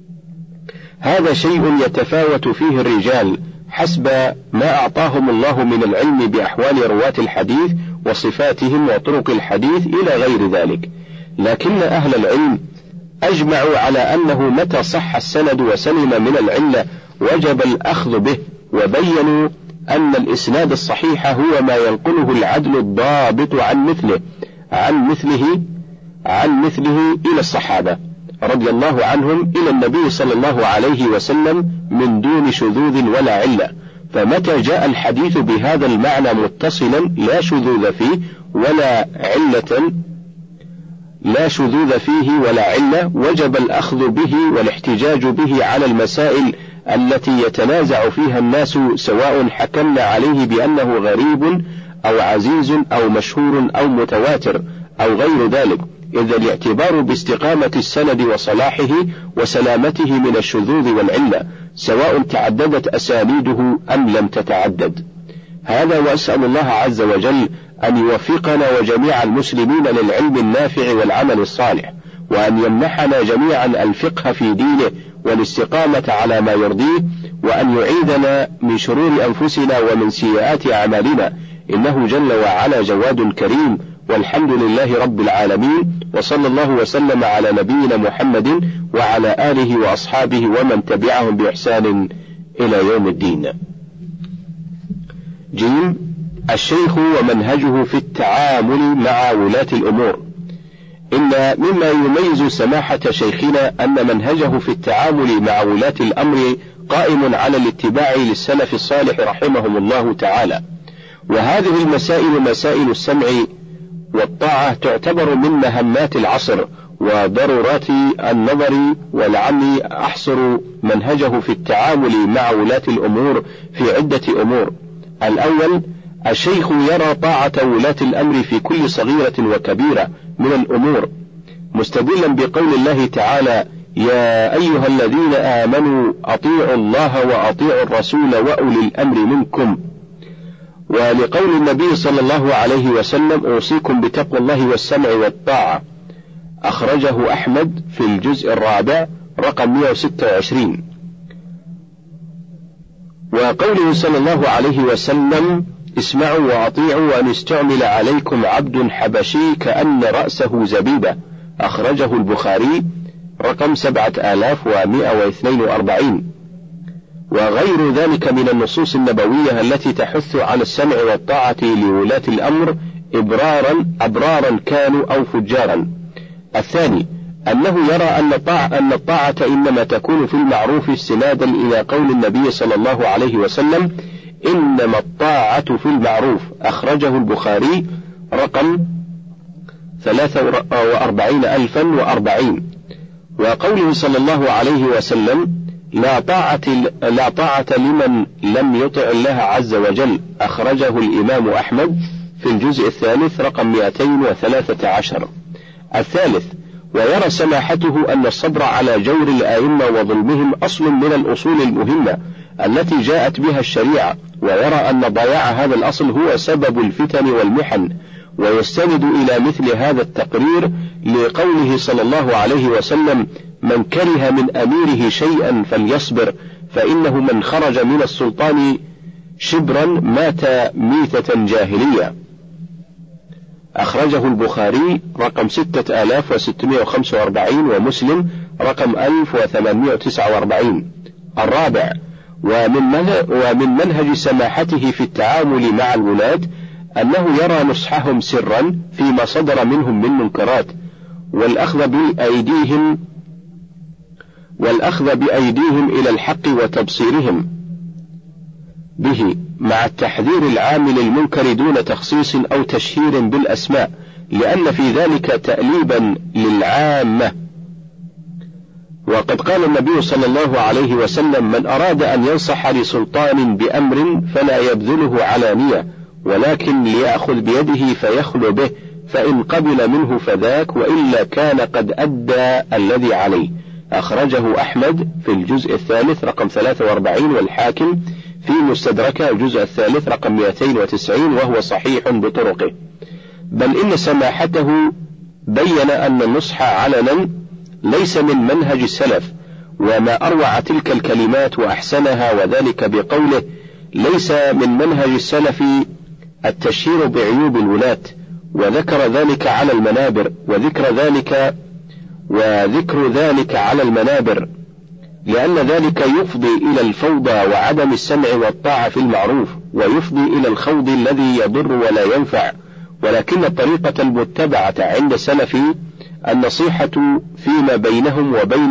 هذا شيء يتفاوت فيه الرجال حسب ما أعطاهم الله من العلم بأحوال رواة الحديث وصفاتهم وطرق الحديث إلى غير ذلك، لكن أهل العلم أجمعوا على أنه متى صح السند وسلم من العلة وجب الأخذ به، وبينوا أن الإسناد الصحيح هو ما ينقله العدل الضابط عن مثله عن مثله عن مثله إلى الصحابة رضي الله عنهم إلى النبي صلى الله عليه وسلم من دون شذوذ ولا علة، فمتى جاء الحديث بهذا المعنى متصلا لا شذوذ فيه ولا علة لا شذوذ فيه ولا علة وجب الأخذ به والاحتجاج به على المسائل التي يتنازع فيها الناس، سواء حكمنا عليه بأنه غريب أو عزيز أو مشهور أو متواتر أو غير ذلك، إذ الاعتبار باستقامة السند وصلاحه وسلامته من الشذوذ والعلة سواء تعددت أسانيده أم لم تتعدد. هذا وأسأل الله عز وجل أن يوفقنا وجميع المسلمين للعلم النافع والعمل الصالح، وأن يمنحنا جميعا الفقه في دينه والاستقامة على ما يرضيه، وأن يعيذنا من شرور أنفسنا ومن سيئات أعمالنا، إنه جل وعلا جواد كريم، والحمد لله رب العالمين، وصلى الله وسلم على نبينا محمد وعلى آله وأصحابه ومن تبعهم بإحسان إلى يوم الدين. جيم الشيخ ومنهجه في التعامل مع ولاة الأمور. إن مما يميز سماحة شيخنا أن منهجه في التعامل مع ولاة الأمر قائم على الاتباع للسلف الصالح رحمهم الله تعالى، وهذه المسائل مسائل السمع والطاعة تعتبر من مهمات العصر وضرورات النظر، ولعلي أحصر منهجه في التعامل مع ولاة الأمور في عدة أمور. الأول، الشيخ يرى طاعة ولاة الأمر في كل صغيرة وكبيرة من الأمور، مستدلا بقول الله تعالى: يا أيها الذين آمنوا أطيعوا الله وأطيعوا الرسول وأولي الأمر منكم، ولقول النبي صلى الله عليه وسلم: أوصيكم بتقوى الله والسمع والطاعة، أخرجه أحمد في الجزء الرابع رقم مئة وستة وعشرين. وقوله صلى الله عليه وسلم: اسمعوا وأطيعوا وأن استعمل عليكم عبد حبشي كأن رأسه زبيبة، أخرجه البخاري رقم سبعة آلاف ومئة واثنين وأربعين. وغير ذلك من النصوص النبوية التي تحث على السمع والطاعة لولاة الأمر إبرارا أبرارا كانوا أو فجارا. الثاني، أنه يرى أن الطاعة, أن الطاعة إنما تكون في المعروف استنادا إلى قول النبي صلى الله عليه وسلم: إنما الطاعة في المعروف، أخرجه البخاري رقم ثلاث وأربعين ألفا وأربعين. وقوله صلى الله عليه وسلم: لا طاعة, لا طاعة لمن لم يطع الله عز وجل، أخرجه الإمام أحمد في الجزء الثالث رقم مئتين وثلاثة عشر. الثالث: ويرى سماحته أن الصبر على جور الآئمة وظلمهم أصل من الأصول المهمة التي جاءت بها الشريعة، ويرى أن ضياع هذا الأصل هو سبب الفتن والمحن، ويستند إلى مثل هذا التقرير لقوله صلى الله عليه وسلم: من كره من أميره شيئا فليصبر، فإنه من خرج من السلطان شبرا مات ميتة جاهلية. أخرجه البخاري رقم ستة آلاف وستمائة وخمسة وأربعين، ومسلم رقم ألف وثمانمائة وتسعة وأربعين. الرابع: ومن منهج سماحته في التعامل مع الولاة أنه يرى نصحهم سرا فيما صدر منهم من منكرات، والأخذ بأيديهم والأخذ بأيديهم إلى الحق وتبصيرهم به، مع التحذير العام للمنكر دون تخصيص أو تشهير بالأسماء، لأن في ذلك تأليبا للعامة. وقد قال النبي صلى الله عليه وسلم: من أراد أن ينصح لسلطان بأمر فلا يبذله علانية، ولكن ليأخذ بيده فيخلو به، فإن قبل منه فذاك، وإلا كان قد أدى الذي عليه. أخرجه أحمد في الجزء الثالث رقم ثلاثة وأربعين، والحاكم في مستدركه الجزء الثالث رقم مئتين وتسعين، وهو صحيح بطرقه. بل إن سماحته بين أن النصح علنا ليس من منهج السلف، وما أروع تلك الكلمات وأحسنها، وذلك بقوله: ليس من منهج السلف التشهير بعيوب الولاة، وذكر ذلك على المنابر وذكر ذلك وذكر ذلك على المنابر لأن ذلك يفضي إلى الفوضى وعدم السمع والطاعة في المعروف، ويفضي إلى الخوض الذي يضر ولا ينفع. ولكن الطريقة المتبعة عند سلف النصيحة فيما بينهم وبين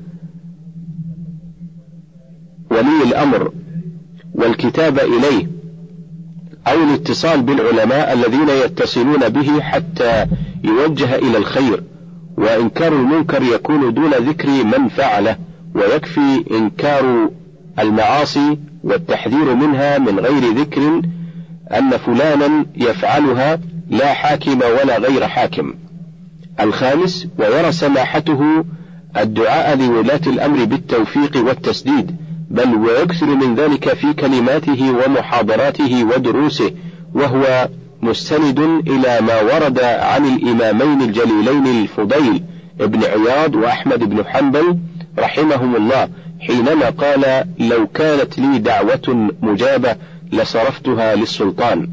ولي الأمر، والكتاب إليه، أو الاتصال بالعلماء الذين يتصلون به حتى يوجه إلى الخير. وإنكار المنكر يكون دون ذكر من فعله، ويكفي إنكار المعاصي والتحذير منها من غير ذكر أن فلانا يفعلها، لا حاكم ولا غير حاكم. الخامس: ويرى سماحته الدعاء لولاة الأمر بالتوفيق والتسديد، بل ويكثر من ذلك في كلماته ومحاضراته ودروسه، وهو مستند إلى ما ورد عن الإمامين الجليلين الفضيل ابن عياض وأحمد بن حنبل رحمهم الله، حينما قال: لو كانت لي دعوة مجابة لصرفتها للسلطان.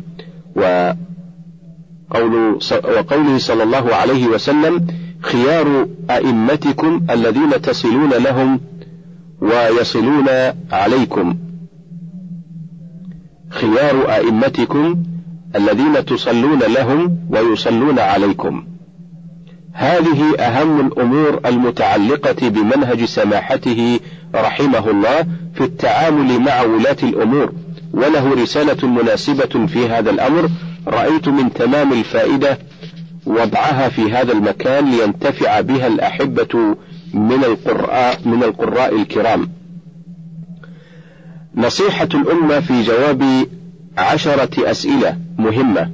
وقوله صلى الله عليه وسلم: خيار أئمتكم الذين تصلون لهم ويصلون عليكم. خيار أئمتكم الذين تصلون لهم ويصلون عليكم. هذه أهم الأمور المتعلقة بمنهج سماحته رحمه الله في التعامل مع ولاة الأمور، وله رسالة مناسبة في هذا الأمر، رأيت من تمام الفائدة وضعها في هذا المكان لينتفع بها الأحبة من القراء, من القراء الكرام. نصيحة الأمة في جواب عشرة أسئلة مهمة.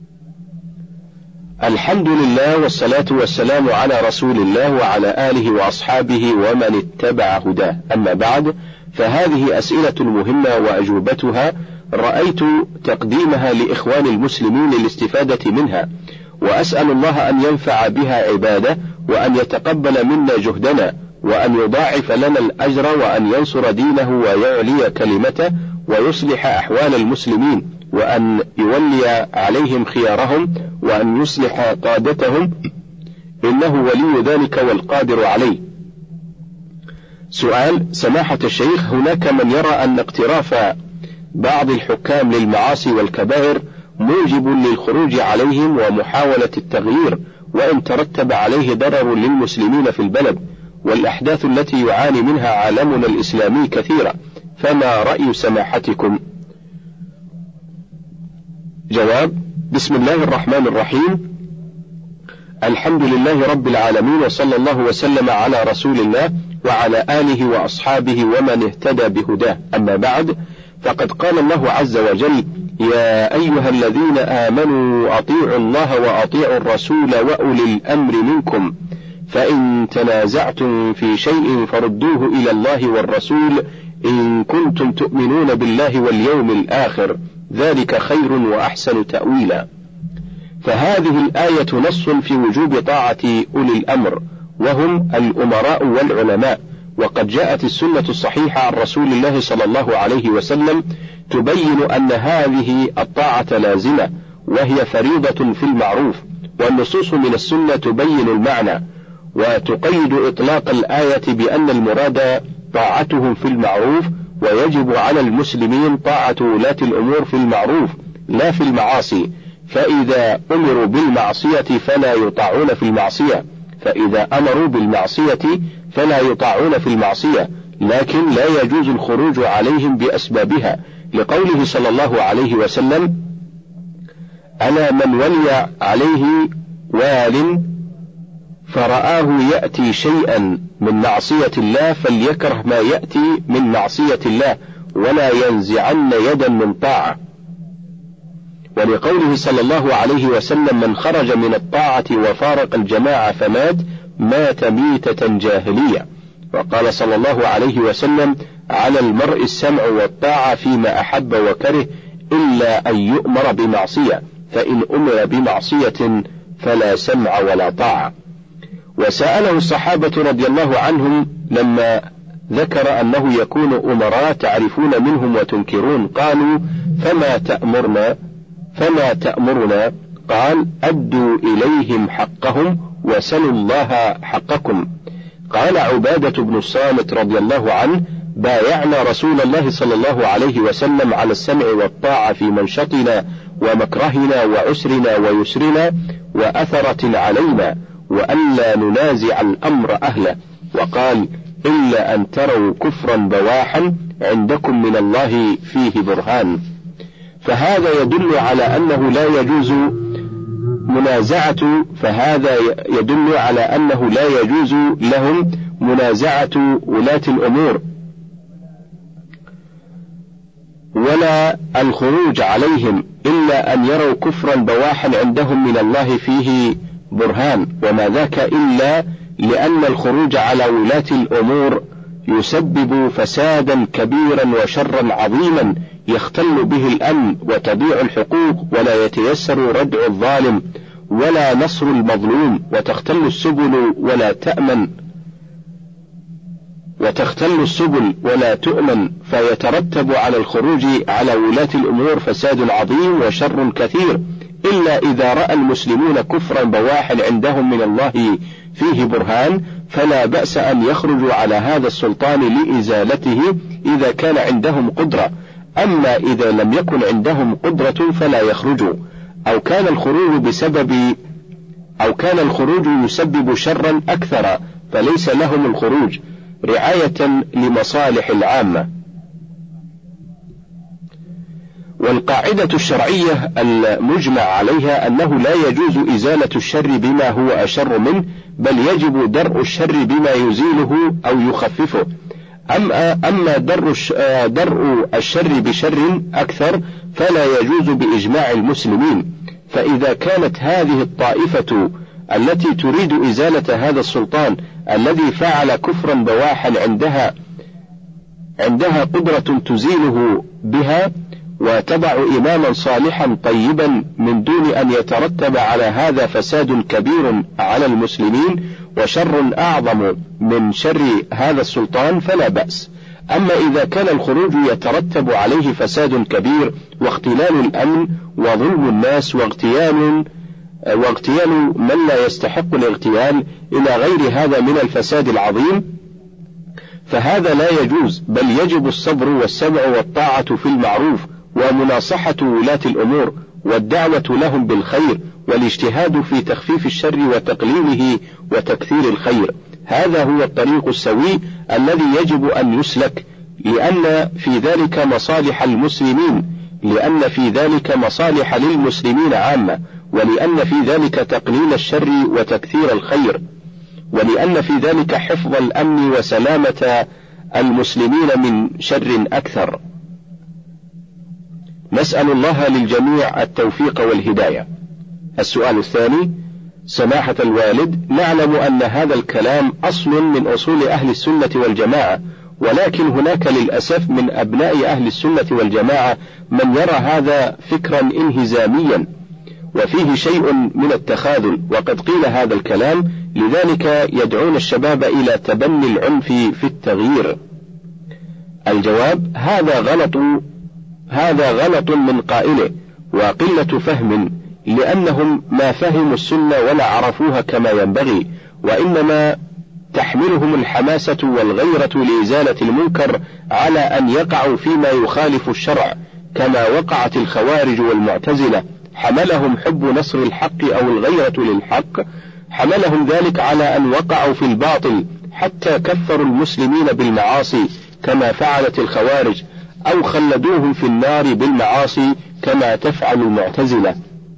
الحمد لله والصلاة والسلام على رسول الله وعلى آله وأصحابه ومن اتبع هداه، أما بعد، فهذه أسئلة مهمة وأجوبتها رأيت تقديمها لإخوان المسلمين للاستفادة منها، وأسأل الله أن ينفع بها عباده، وأن يتقبل منا جهدنا، وأن يضاعف لنا الأجر، وأن ينصر دينه ويعلي كلمته، ويصلح أحوال المسلمين، وأن يولي عليهم خيارهم، وأن يصلح قادتهم، إنه ولي ذلك والقادر عليه. سؤال: سماحة الشيخ، هناك من يرى أن اقتراف بعض الحكام للمعاصي والكبائر موجب للخروج عليهم ومحاولة التغيير، وإن ترتب عليه ضرر للمسلمين في البلد، والأحداث التي يعاني منها عالمنا الإسلامي كثيرة، فما رأي سماحتكم؟ جواب: بسم الله الرحمن الرحيم. الحمد لله رب العالمين، وصلى الله وسلم على رسول الله وعلى آله وأصحابه ومن اهتدى بهداه. أما بعد، فقد قال الله عز وجل: يا أيها الذين آمنوا أطيعوا الله وأطيعوا الرسول وأولي الأمر منكم، فإن تنازعتم في شيء فردوه إلى الله والرسول إن كنتم تؤمنون بالله واليوم الآخر، ذلك خير وأحسن تأويلا. فهذه الآية نص في وجوب طاعة أولي الأمر، وهم الأمراء والعلماء. وقد جاءت السنة الصحيحة عن رسول الله صلى الله عليه وسلم تبين أن هذه الطاعة لازمة، وهي فريضة في المعروف، والنصوص من السنة تبين المعنى، وتقيد إطلاق الآية بأن المراد طاعتهم في المعروف، ويجب على المسلمين طاعة ولاة الأمور في المعروف لا في المعاصي، فإذا أمروا بالمعصية فلا يطاعون في المعصية، فإذا أمروا بالمعصية فلا يطاعون في المعصية، لكن لا يجوز الخروج عليهم بأسبابها، لقوله صلى الله عليه وسلم: ألا من ولي عليه وال فرآه يأتي شيئا من معصية الله فليكره ما يأتي من معصية الله ولا ينزعن يدا من طاعة. ولقوله صلى الله عليه وسلم: من خرج من الطاعة وفارق الجماعة فمات مات ميتة جاهلية. وقال صلى الله عليه وسلم: على المرء السمع والطاعة فيما أحب وكره إلا أن يؤمر بمعصية، فإن أمر بمعصية فلا سمع ولا طاعة. وسأله الصحابة رضي الله عنهم لما ذكر أنه يكون أمراء تعرفون منهم وتنكرون، قالوا: فما تأمرنا فما تأمرنا؟ قال: أدوا إليهم حقهم وسلوا الله حقكم. قال عبادة بن الصامت رضي الله عنه: بايعنا رسول الله صلى الله عليه وسلم على السمع والطاعة في منشطنا ومكرهنا وعسرنا ويسرنا وأثرة علينا، وألا ننازع الأمر أهله. وقال: إلا أن تروا كفرا بواحا عندكم من الله فيه برهان. فهذا يدل على أنه لا يجوز منازعة فهذا يدل على أنه لا يجوز لهم منازعة ولاة الأمور ولا الخروج عليهم إلا أن يروا كفرا بواحا عندهم من الله فيه برهان، وما ذاك إلا لأن الخروج على ولاة الأمور يسبب فسادا كبيرا وشرا عظيما يختل به الأمن وتضيع الحقوق، ولا يتيسر ردع الظالم ولا نصر المظلوم، وتختل السبل ولا تأمن وتختل السبل ولا تؤمن، فيترتب على الخروج على ولاة الأمور فساد عظيم وشر كثير، إلا إذا رأى المسلمون كفرا بواحا عندهم من الله فيه برهان، فلا بأس أن يخرجوا على هذا السلطان لإزالته إذا كان عندهم قدرة. أما إذا لم يكن عندهم قدرة فلا يخرجوا، أو كان الخروج بسبب أو كان الخروج يسبب شرا أكثر فليس لهم الخروج رعاية لمصالح العامة. والقاعدة الشرعية المجمع عليها أنه لا يجوز إزالة الشر بما هو أشر منه، بل يجب درء الشر بما يزيله أو يخففه. أما, أما درء الشر بشر أكثر فلا يجوز بإجماع المسلمين. فإذا كانت هذه الطائفة التي تريد إزالة هذا السلطان الذي فعل كفرا بواحا عندها عندها قدرة تزيله بها وتضع إماما صالحا طيبا من دون أن يترتب على هذا فساد كبير على المسلمين وشر أعظم من شر هذا السلطان فلا بأس. أما إذا كان الخروج يترتب عليه فساد كبير واختلال الأمن وظلم الناس واغتيال واغتيال من لا يستحق الاغتيال إلى غير هذا من الفساد العظيم، فهذا لا يجوز، بل يجب الصبر والسمع والطاعة في المعروف ومناصحة ولاة الأمور والدعوة لهم بالخير والاجتهاد في تخفيف الشر وتقليله وتكثير الخير. هذا هو الطريق السوي الذي يجب أن يسلك، لأن في ذلك مصالح المسلمين لأن في ذلك مصالح للمسلمين عامة، ولأن في ذلك تقليل الشر وتكثير الخير، ولأن في ذلك حفظ الأمن وسلامة المسلمين من شر أكثر. نسأل الله للجميع التوفيق والهداية. السؤال الثاني: سماحة الوالد، نعلم أن هذا الكلام أصل من أصول أهل السنة والجماعة، ولكن هناك للأسف من أبناء أهل السنة والجماعة من يرى هذا فكرا انهزاميا وفيه شيء من التخاذل، وقد قيل هذا الكلام، لذلك يدعون الشباب إلى تبني العنف في التغيير. الجواب: هذا غلط هذا غلط من قائله وقلة فهم، لأنهم ما فهموا السنة ولا عرفوها كما ينبغي، وإنما تحملهم الحماسة والغيرة لإزالة المنكر على أن يقعوا فيما يخالف الشرع، كما وقعت الخوارج والمعتزلة. حملهم حب نصر الحق أو الغيرة للحق، حملهم ذلك على أن وقعوا في الباطل حتى كفروا المسلمين بالمعاصي كما فعلت الخوارج، أو خلدوهم في النار بالمعاصي كما تفعل المعتزلة.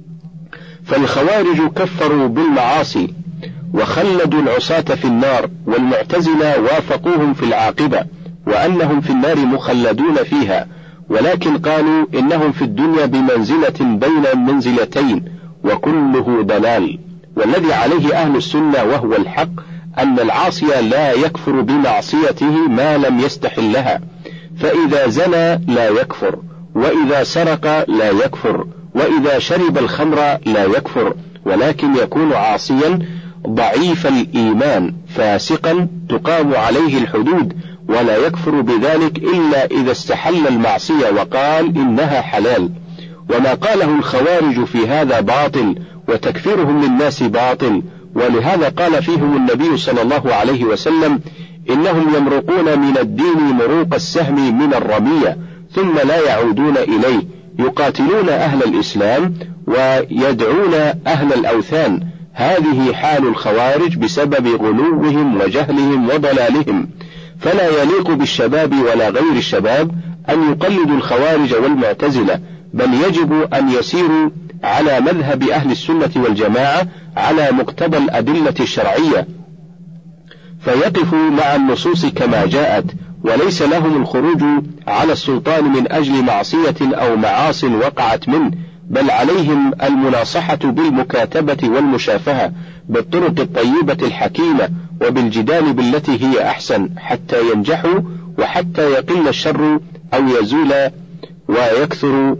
فالخوارج كفروا بالمعاصي وخلدوا العصاة في النار، والمعتزلة وافقوهم في العاقبة وأنهم في النار مخلدون فيها، ولكن قالوا إنهم في الدنيا بمنزلة بين المنزلتين، وكله ضلال. والذي عليه أهل السنة وهو الحق أن العاصي لا يكفر بمعصيته ما لم يستحلها، فإذا زنى لا يكفر، وإذا سرق لا يكفر، وإذا شرب الخمر لا يكفر، ولكن يكون عاصيا ضعيف الإيمان فاسقا تقام عليه الحدود، ولا يكفر بذلك إلا إذا استحل المعصية وقال إنها حلال. وما قاله الخوارج في هذا باطل، وتكفيرهم للناس باطل، ولهذا قال فيهم النبي صلى الله عليه وسلم: إنهم يمرقون من الدين مروق السهم من الرمية ثم لا يعودون إليه، يقاتلون أهل الإسلام ويدعون أهل الأوثان. هذه حال الخوارج بسبب غلوهم وجهلهم وضلالهم، فلا يليق بالشباب ولا غير الشباب أن يقلدوا الخوارج والمعتزلة، بل يجب أن يسيروا على مذهب أهل السنة والجماعة على مقتضى الأدلة الشرعية، فيقفوا مع النصوص كما جاءت، وليس لهم الخروج على السلطان من أجل معصية أو معاص وقعت منه، بل عليهم المناصحة بالمكاتبة والمشافهة بالطرق الطيبة الحكيمة، وبالجدال بالتي هي أحسن، حتى ينجحوا وحتى يقل الشر أو يزول ويكثر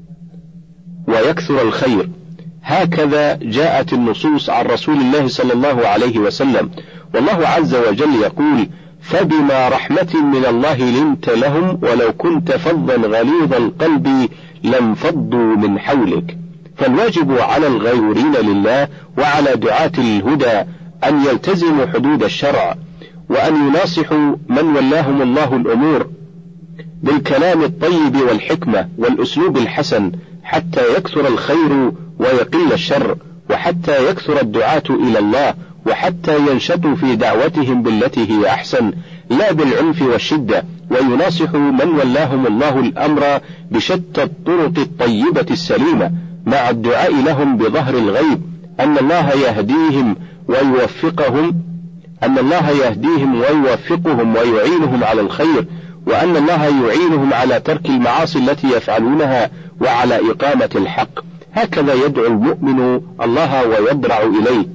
ويكثر الخير. هكذا جاءت النصوص عن رسول الله صلى الله عليه وسلم، والله عز وجل يقول: فبما رحمة من الله لنت لهم ولو كنت فظا غليظ القلب لانفضوا من حولك. فالواجب على الغيورين لله وعلى دعاة الهدى أن يلتزموا حدود الشرع، وأن يناصحوا من ولاهم الله الأمور بالكلام الطيب والحكمة والأسلوب الحسن، حتى يكثر الخير ويقل الشر، وحتى يكثر الدعاة إلى الله، وحتى ينشطوا في دعوتهم بالتي هي أحسن لا بالعنف والشدة، ويناصحوا من ولاهم الله الأمر بشتى الطرق الطيبة السليمة، مع الدعاء لهم بظهر الغيب أن الله يهديهم ويوفقهم أن الله يهديهم ويوفقهم ويعينهم على الخير، وأن الله يعينهم على ترك المعاصي التي يفعلونها وعلى إقامة الحق. هكذا يدعو المؤمن الله ويضرع إليه،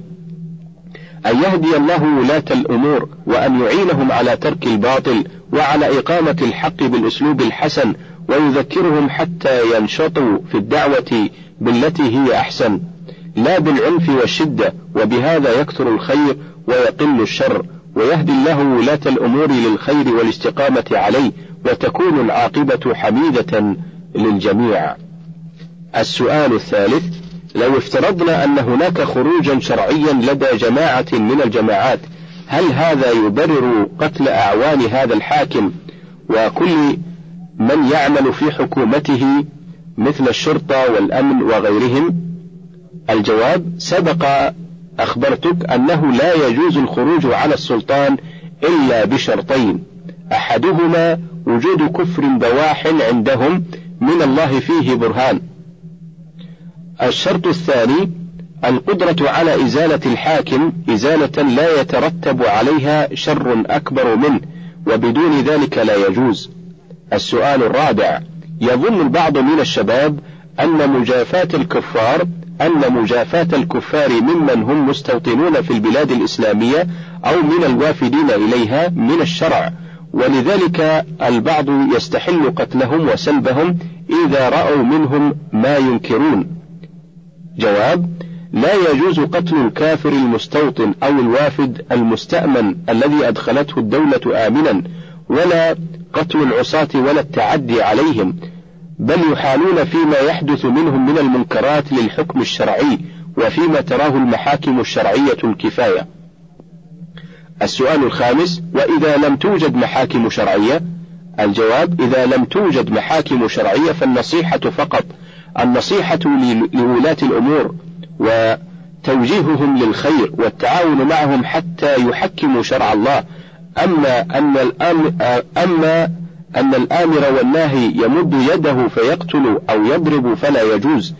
أن يهدي الله ولاة الأمور، وأن يعينهم على ترك الباطل وعلى إقامة الحق بالأسلوب الحسن، ويذكرهم حتى ينشطوا في الدعوة بالتي هي أحسن لا بالعنف والشدة، وبهذا يكثر الخير ويقل الشر، ويهدي الله ولاة الأمور للخير والاستقامة عليه، وتكون العاقبة حميدة للجميع. السؤال الثالث: لو افترضنا أن هناك خروجا شرعيا لدى جماعة من الجماعات، هل هذا يبرر قتل أعوان هذا الحاكم وكل من يعمل في حكومته مثل الشرطة والأمن وغيرهم؟ الجواب: سبق أخبرتك أنه لا يجوز الخروج على السلطان إلا بشرطين: أحدهما وجود كفر بواح عندهم من الله فيه برهان، الشرط الثاني القدرة على إزالة الحاكم إزالة لا يترتب عليها شر أكبر منه، وبدون ذلك لا يجوز. السؤال الرابع: يظن البعض من الشباب أن مجافاة الكفار أن مجافاة الكفار ممن هم مستوطنون في البلاد الإسلامية أو من الوافدين إليها من الشرع، ولذلك البعض يستحل قتلهم وسلبهم إذا رأوا منهم ما ينكرون. جواب: لا يجوز قتل الكافر المستوطن أو الوافد المستأمن الذي أدخلته الدولة آمنا، ولا قتل العصاة ولا التعدي عليهم، بل يحالون فيما يحدث منهم من المنكرات للحكم الشرعي وفيما تراه المحاكم الشرعية الكفاية. السؤال الخامس: وإذا لم توجد محاكم شرعية؟ الجواب: إذا لم توجد محاكم شرعية فالنصيحة فقط، النصيحة لولاة الأمور وتوجيههم للخير والتعاون معهم حتى يحكموا شرع الله. أما أن الأمر أما أن الآمر والناهي يمد يده فيقتل أو يضرب فلا يجوز،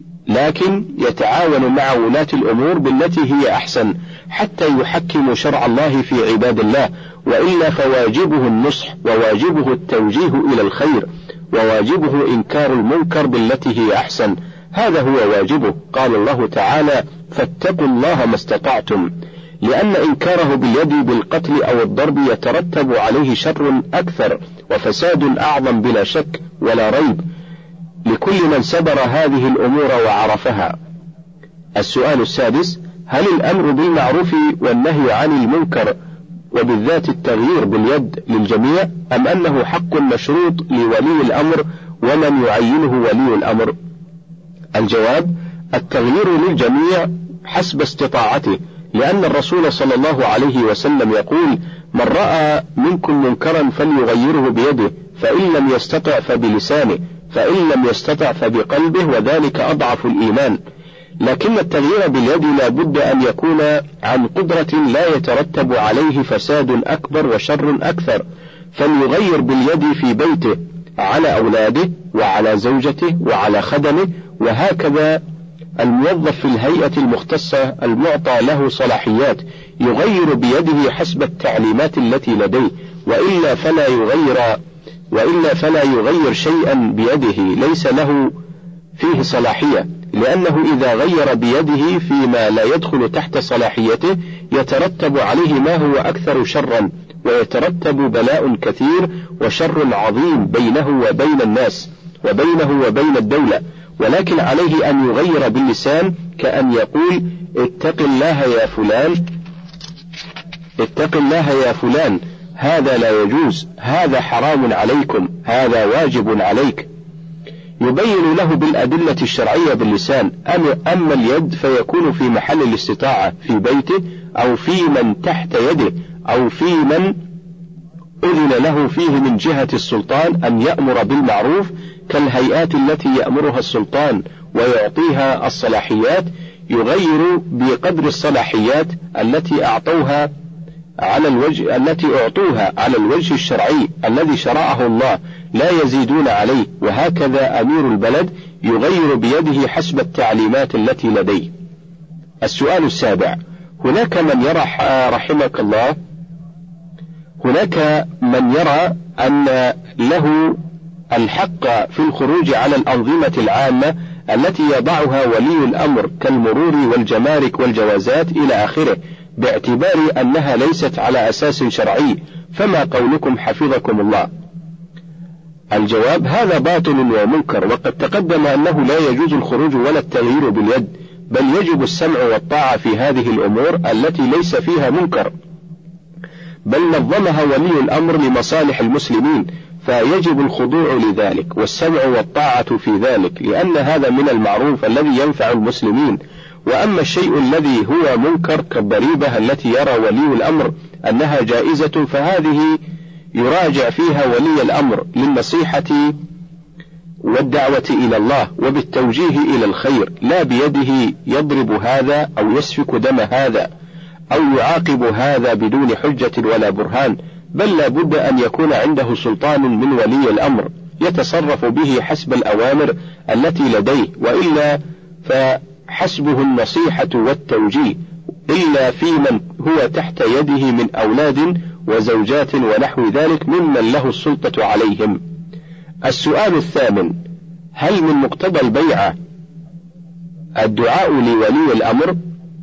لكن يتعاون مع ولاة الأمور بالتي هي أحسن حتى يحكموا شرع الله في عباد الله، وإلا فواجبه النصح وواجبه التوجيه إلى الخير وواجبه إنكار المنكر بالتي هي أحسن، هذا هو واجبه. قال الله تعالى: فاتقوا الله ما استطعتم، لأن إنكاره باليد بالقتل أو الضرب يترتب عليه شر أكثر وفساد أعظم بلا شك ولا ريب لكل من سبر هذه الأمور وعرفها. السؤال السادس: هل الأمر بالمعروف والنهي عن المنكر وبالذات التغيير باليد للجميع، أم أنه حق مشروط لولي الأمر ومن يعينه ولي الأمر؟ الجواب: التغيير للجميع حسب استطاعته، لأن الرسول صلى الله عليه وسلم يقول: من رأى منكم منكرا فليغيره بيده، فإن لم يستطع فبلسانه، فإن لم يستطع فبقلبه، وذلك أضعف الإيمان. لكن التغيير باليد لا بد أن يكون عن قدرة لا يترتب عليه فساد أكبر وشر أكثر، فليغير باليد في بيته على أولاده وعلى زوجته وعلى خدمه، وهكذا الموظف في الهيئة المختصة المعطى له صلاحيات يغير بيده حسب التعليمات التي لديه، وإلا فلا يغير وإلا فلا يغير شيئا بيده ليس له فيه صلاحية، لأنه إذا غير بيده فيما لا يدخل تحت صلاحيته يترتب عليه ما هو أكثر شرا، ويترتب بلاء كثير وشر عظيم بينه وبين الناس وبينه وبين الدولة. ولكن عليه أن يغير باللسان، كأن يقول: اتق الله يا فلان، اتق الله يا فلان، هذا لا يجوز، هذا حرام عليكم، هذا واجب عليك، يبين له بالأدلة الشرعية باللسان. أما اليد فيكون في محل الاستطاعة في بيته أو في من تحت يده أو في من أذن له فيه من جهة السلطان أن يأمر بالمعروف، كالهيئات التي يأمرها السلطان ويعطيها الصلاحيات، يغير بقدر الصلاحيات التي أعطوها على الوجه التي أعطوها على الوجه الشرعي الذي شرعه الله، لا يزيدون عليه. وهكذا أمير البلد يغير بيده حسب التعليمات التي لديه. السؤال السابع: هناك من يرى رحمك الله هناك من يرى أن له الحق في الخروج على الأنظمة العامة التي يضعها ولي الأمر كالمرور والجمارك والجوازات إلى آخره، باعتبار أنها ليست على أساس شرعي، فما قولكم حفظكم الله؟ الجواب: هذا باطل ومنكر، وقد تقدم أنه لا يجوز الخروج ولا التغيير باليد، بل يجب السمع والطاعة في هذه الأمور التي ليس فيها منكر، بل نظمها ولي الأمر لمصالح المسلمين، فيجب الخضوع لذلك والسمع والطاعة في ذلك، لأن هذا من المعروف الذي ينفع المسلمين. وأما الشيء الذي هو منكر كالضريبة التي يرى ولي الأمر أنها جائزة، فهذه يراجع فيها ولي الأمر للنصيحة والدعوة إلى الله وبالتوجيه إلى الخير، لا بيده يضرب هذا أو يسفك دم هذا أو يعاقب هذا بدون حجة ولا برهان، بل لا بد أن يكون عنده سلطان من ولي الأمر يتصرف به حسب الأوامر التي لديه، وإلا فحسبه النصيحة والتوجيه، إلا في من هو تحت يده من أولاد وزوجات ونحو ذلك ممن له السلطة عليهم. السؤال الثامن: هل من مقتضى البيعة الدعاء لولي الأمر؟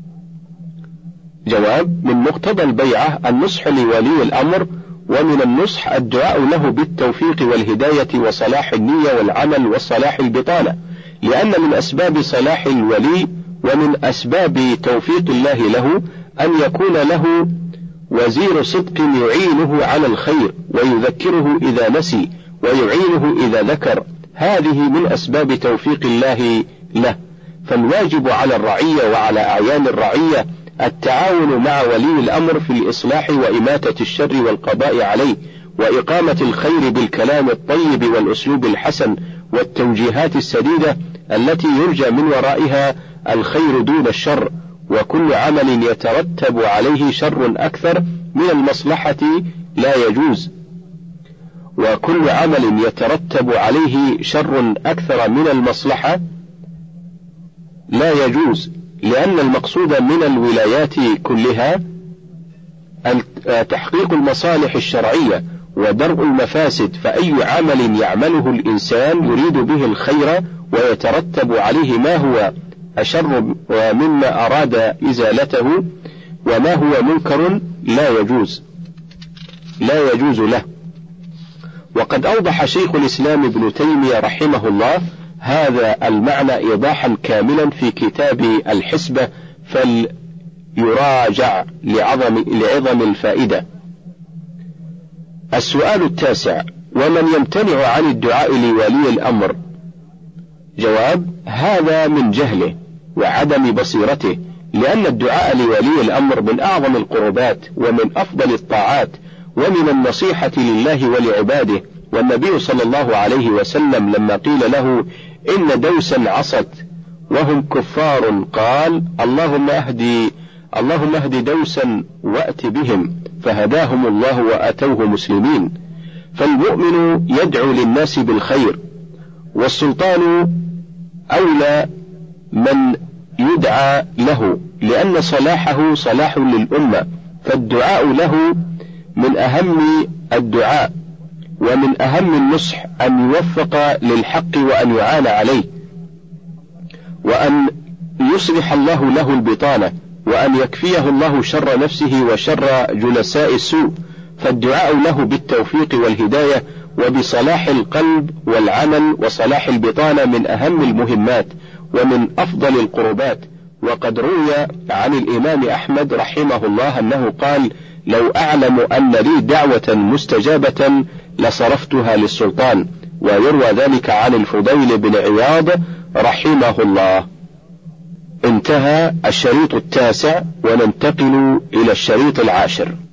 جواب: من مقتضى البيعة النصح لولي الأمر، ومن النصح الدعاء له بالتوفيق والهداية وصلاح النية والعمل وصلاح البطانة، لأن من أسباب صلاح الولي ومن أسباب توفيق الله له أن يكون له وزير صدق يعينه على الخير ويذكره إذا نسي ويعينه إذا ذكر، هذه من أسباب توفيق الله له. فالواجب على الرعية وعلى أعيان الرعية التعاون مع ولي الأمر في الإصلاح وإماتة الشر والقضاء عليه، وإقامة الخير بالكلام الطيب والأسلوب الحسن والتوجيهات السديدة التي يرجى من ورائها الخير دون الشر. وكل عمل يترتب عليه شر أكثر من المصلحة لا يجوز وكل عمل يترتب عليه شر أكثر من المصلحة لا يجوز لأن المقصود من الولايات كلها تحقيق المصالح الشرعية ودرء المفاسد، فأي عمل يعمله الإنسان يريد به الخير ويترتب عليه ما هو أشر مما أراد إزالته وما هو منكر لا يجوز لا يجوز له. وقد أوضح شيخ الإسلام ابن تيمية رحمه الله هذا المعنى إيضاحا كاملا في كتاب الحسبة، فليراجع لعظم, لعظم الفائدة. السؤال التاسع: ومن يمتنع عن الدعاء لولي الأمر؟ جواب: هذا من جهله وعدم بصيرته، لأن الدعاء لولي الأمر من أعظم القربات ومن أفضل الطاعات ومن النصيحة لله ولعباده. والنبي صلى الله عليه وسلم لما قيل له إن دوسا عصت وهم كفار قال: اللهم اهدي اللهم اهد دوسا وأت بهم، فهداهم الله وأتوه مسلمين. فالمؤمن يدعو للناس بالخير، والسلطان أولى من يدعى له، لأن صلاحه صلاح للأمة، فالدعاء له من أهم الدعاء ومن أهم النصح أن يوفق للحق وأن يعان عليه، وأن يصلح الله له البطانة، وأن يكفيه الله شر نفسه وشر جلساء السوء. فالدعاء له بالتوفيق والهداية وبصلاح القلب والعمل وصلاح البطانة من أهم المهمات ومن أفضل القربات. وقد روي عن الإمام أحمد رحمه الله أنه قال: لو أعلم أن لي دعوة مستجابة لصرفتها للسلطان. ويروى ذلك عن الفضيل بن عياض رحمه الله. انتهى الشريط التاسع، وننتقل إلى الشريط العاشر.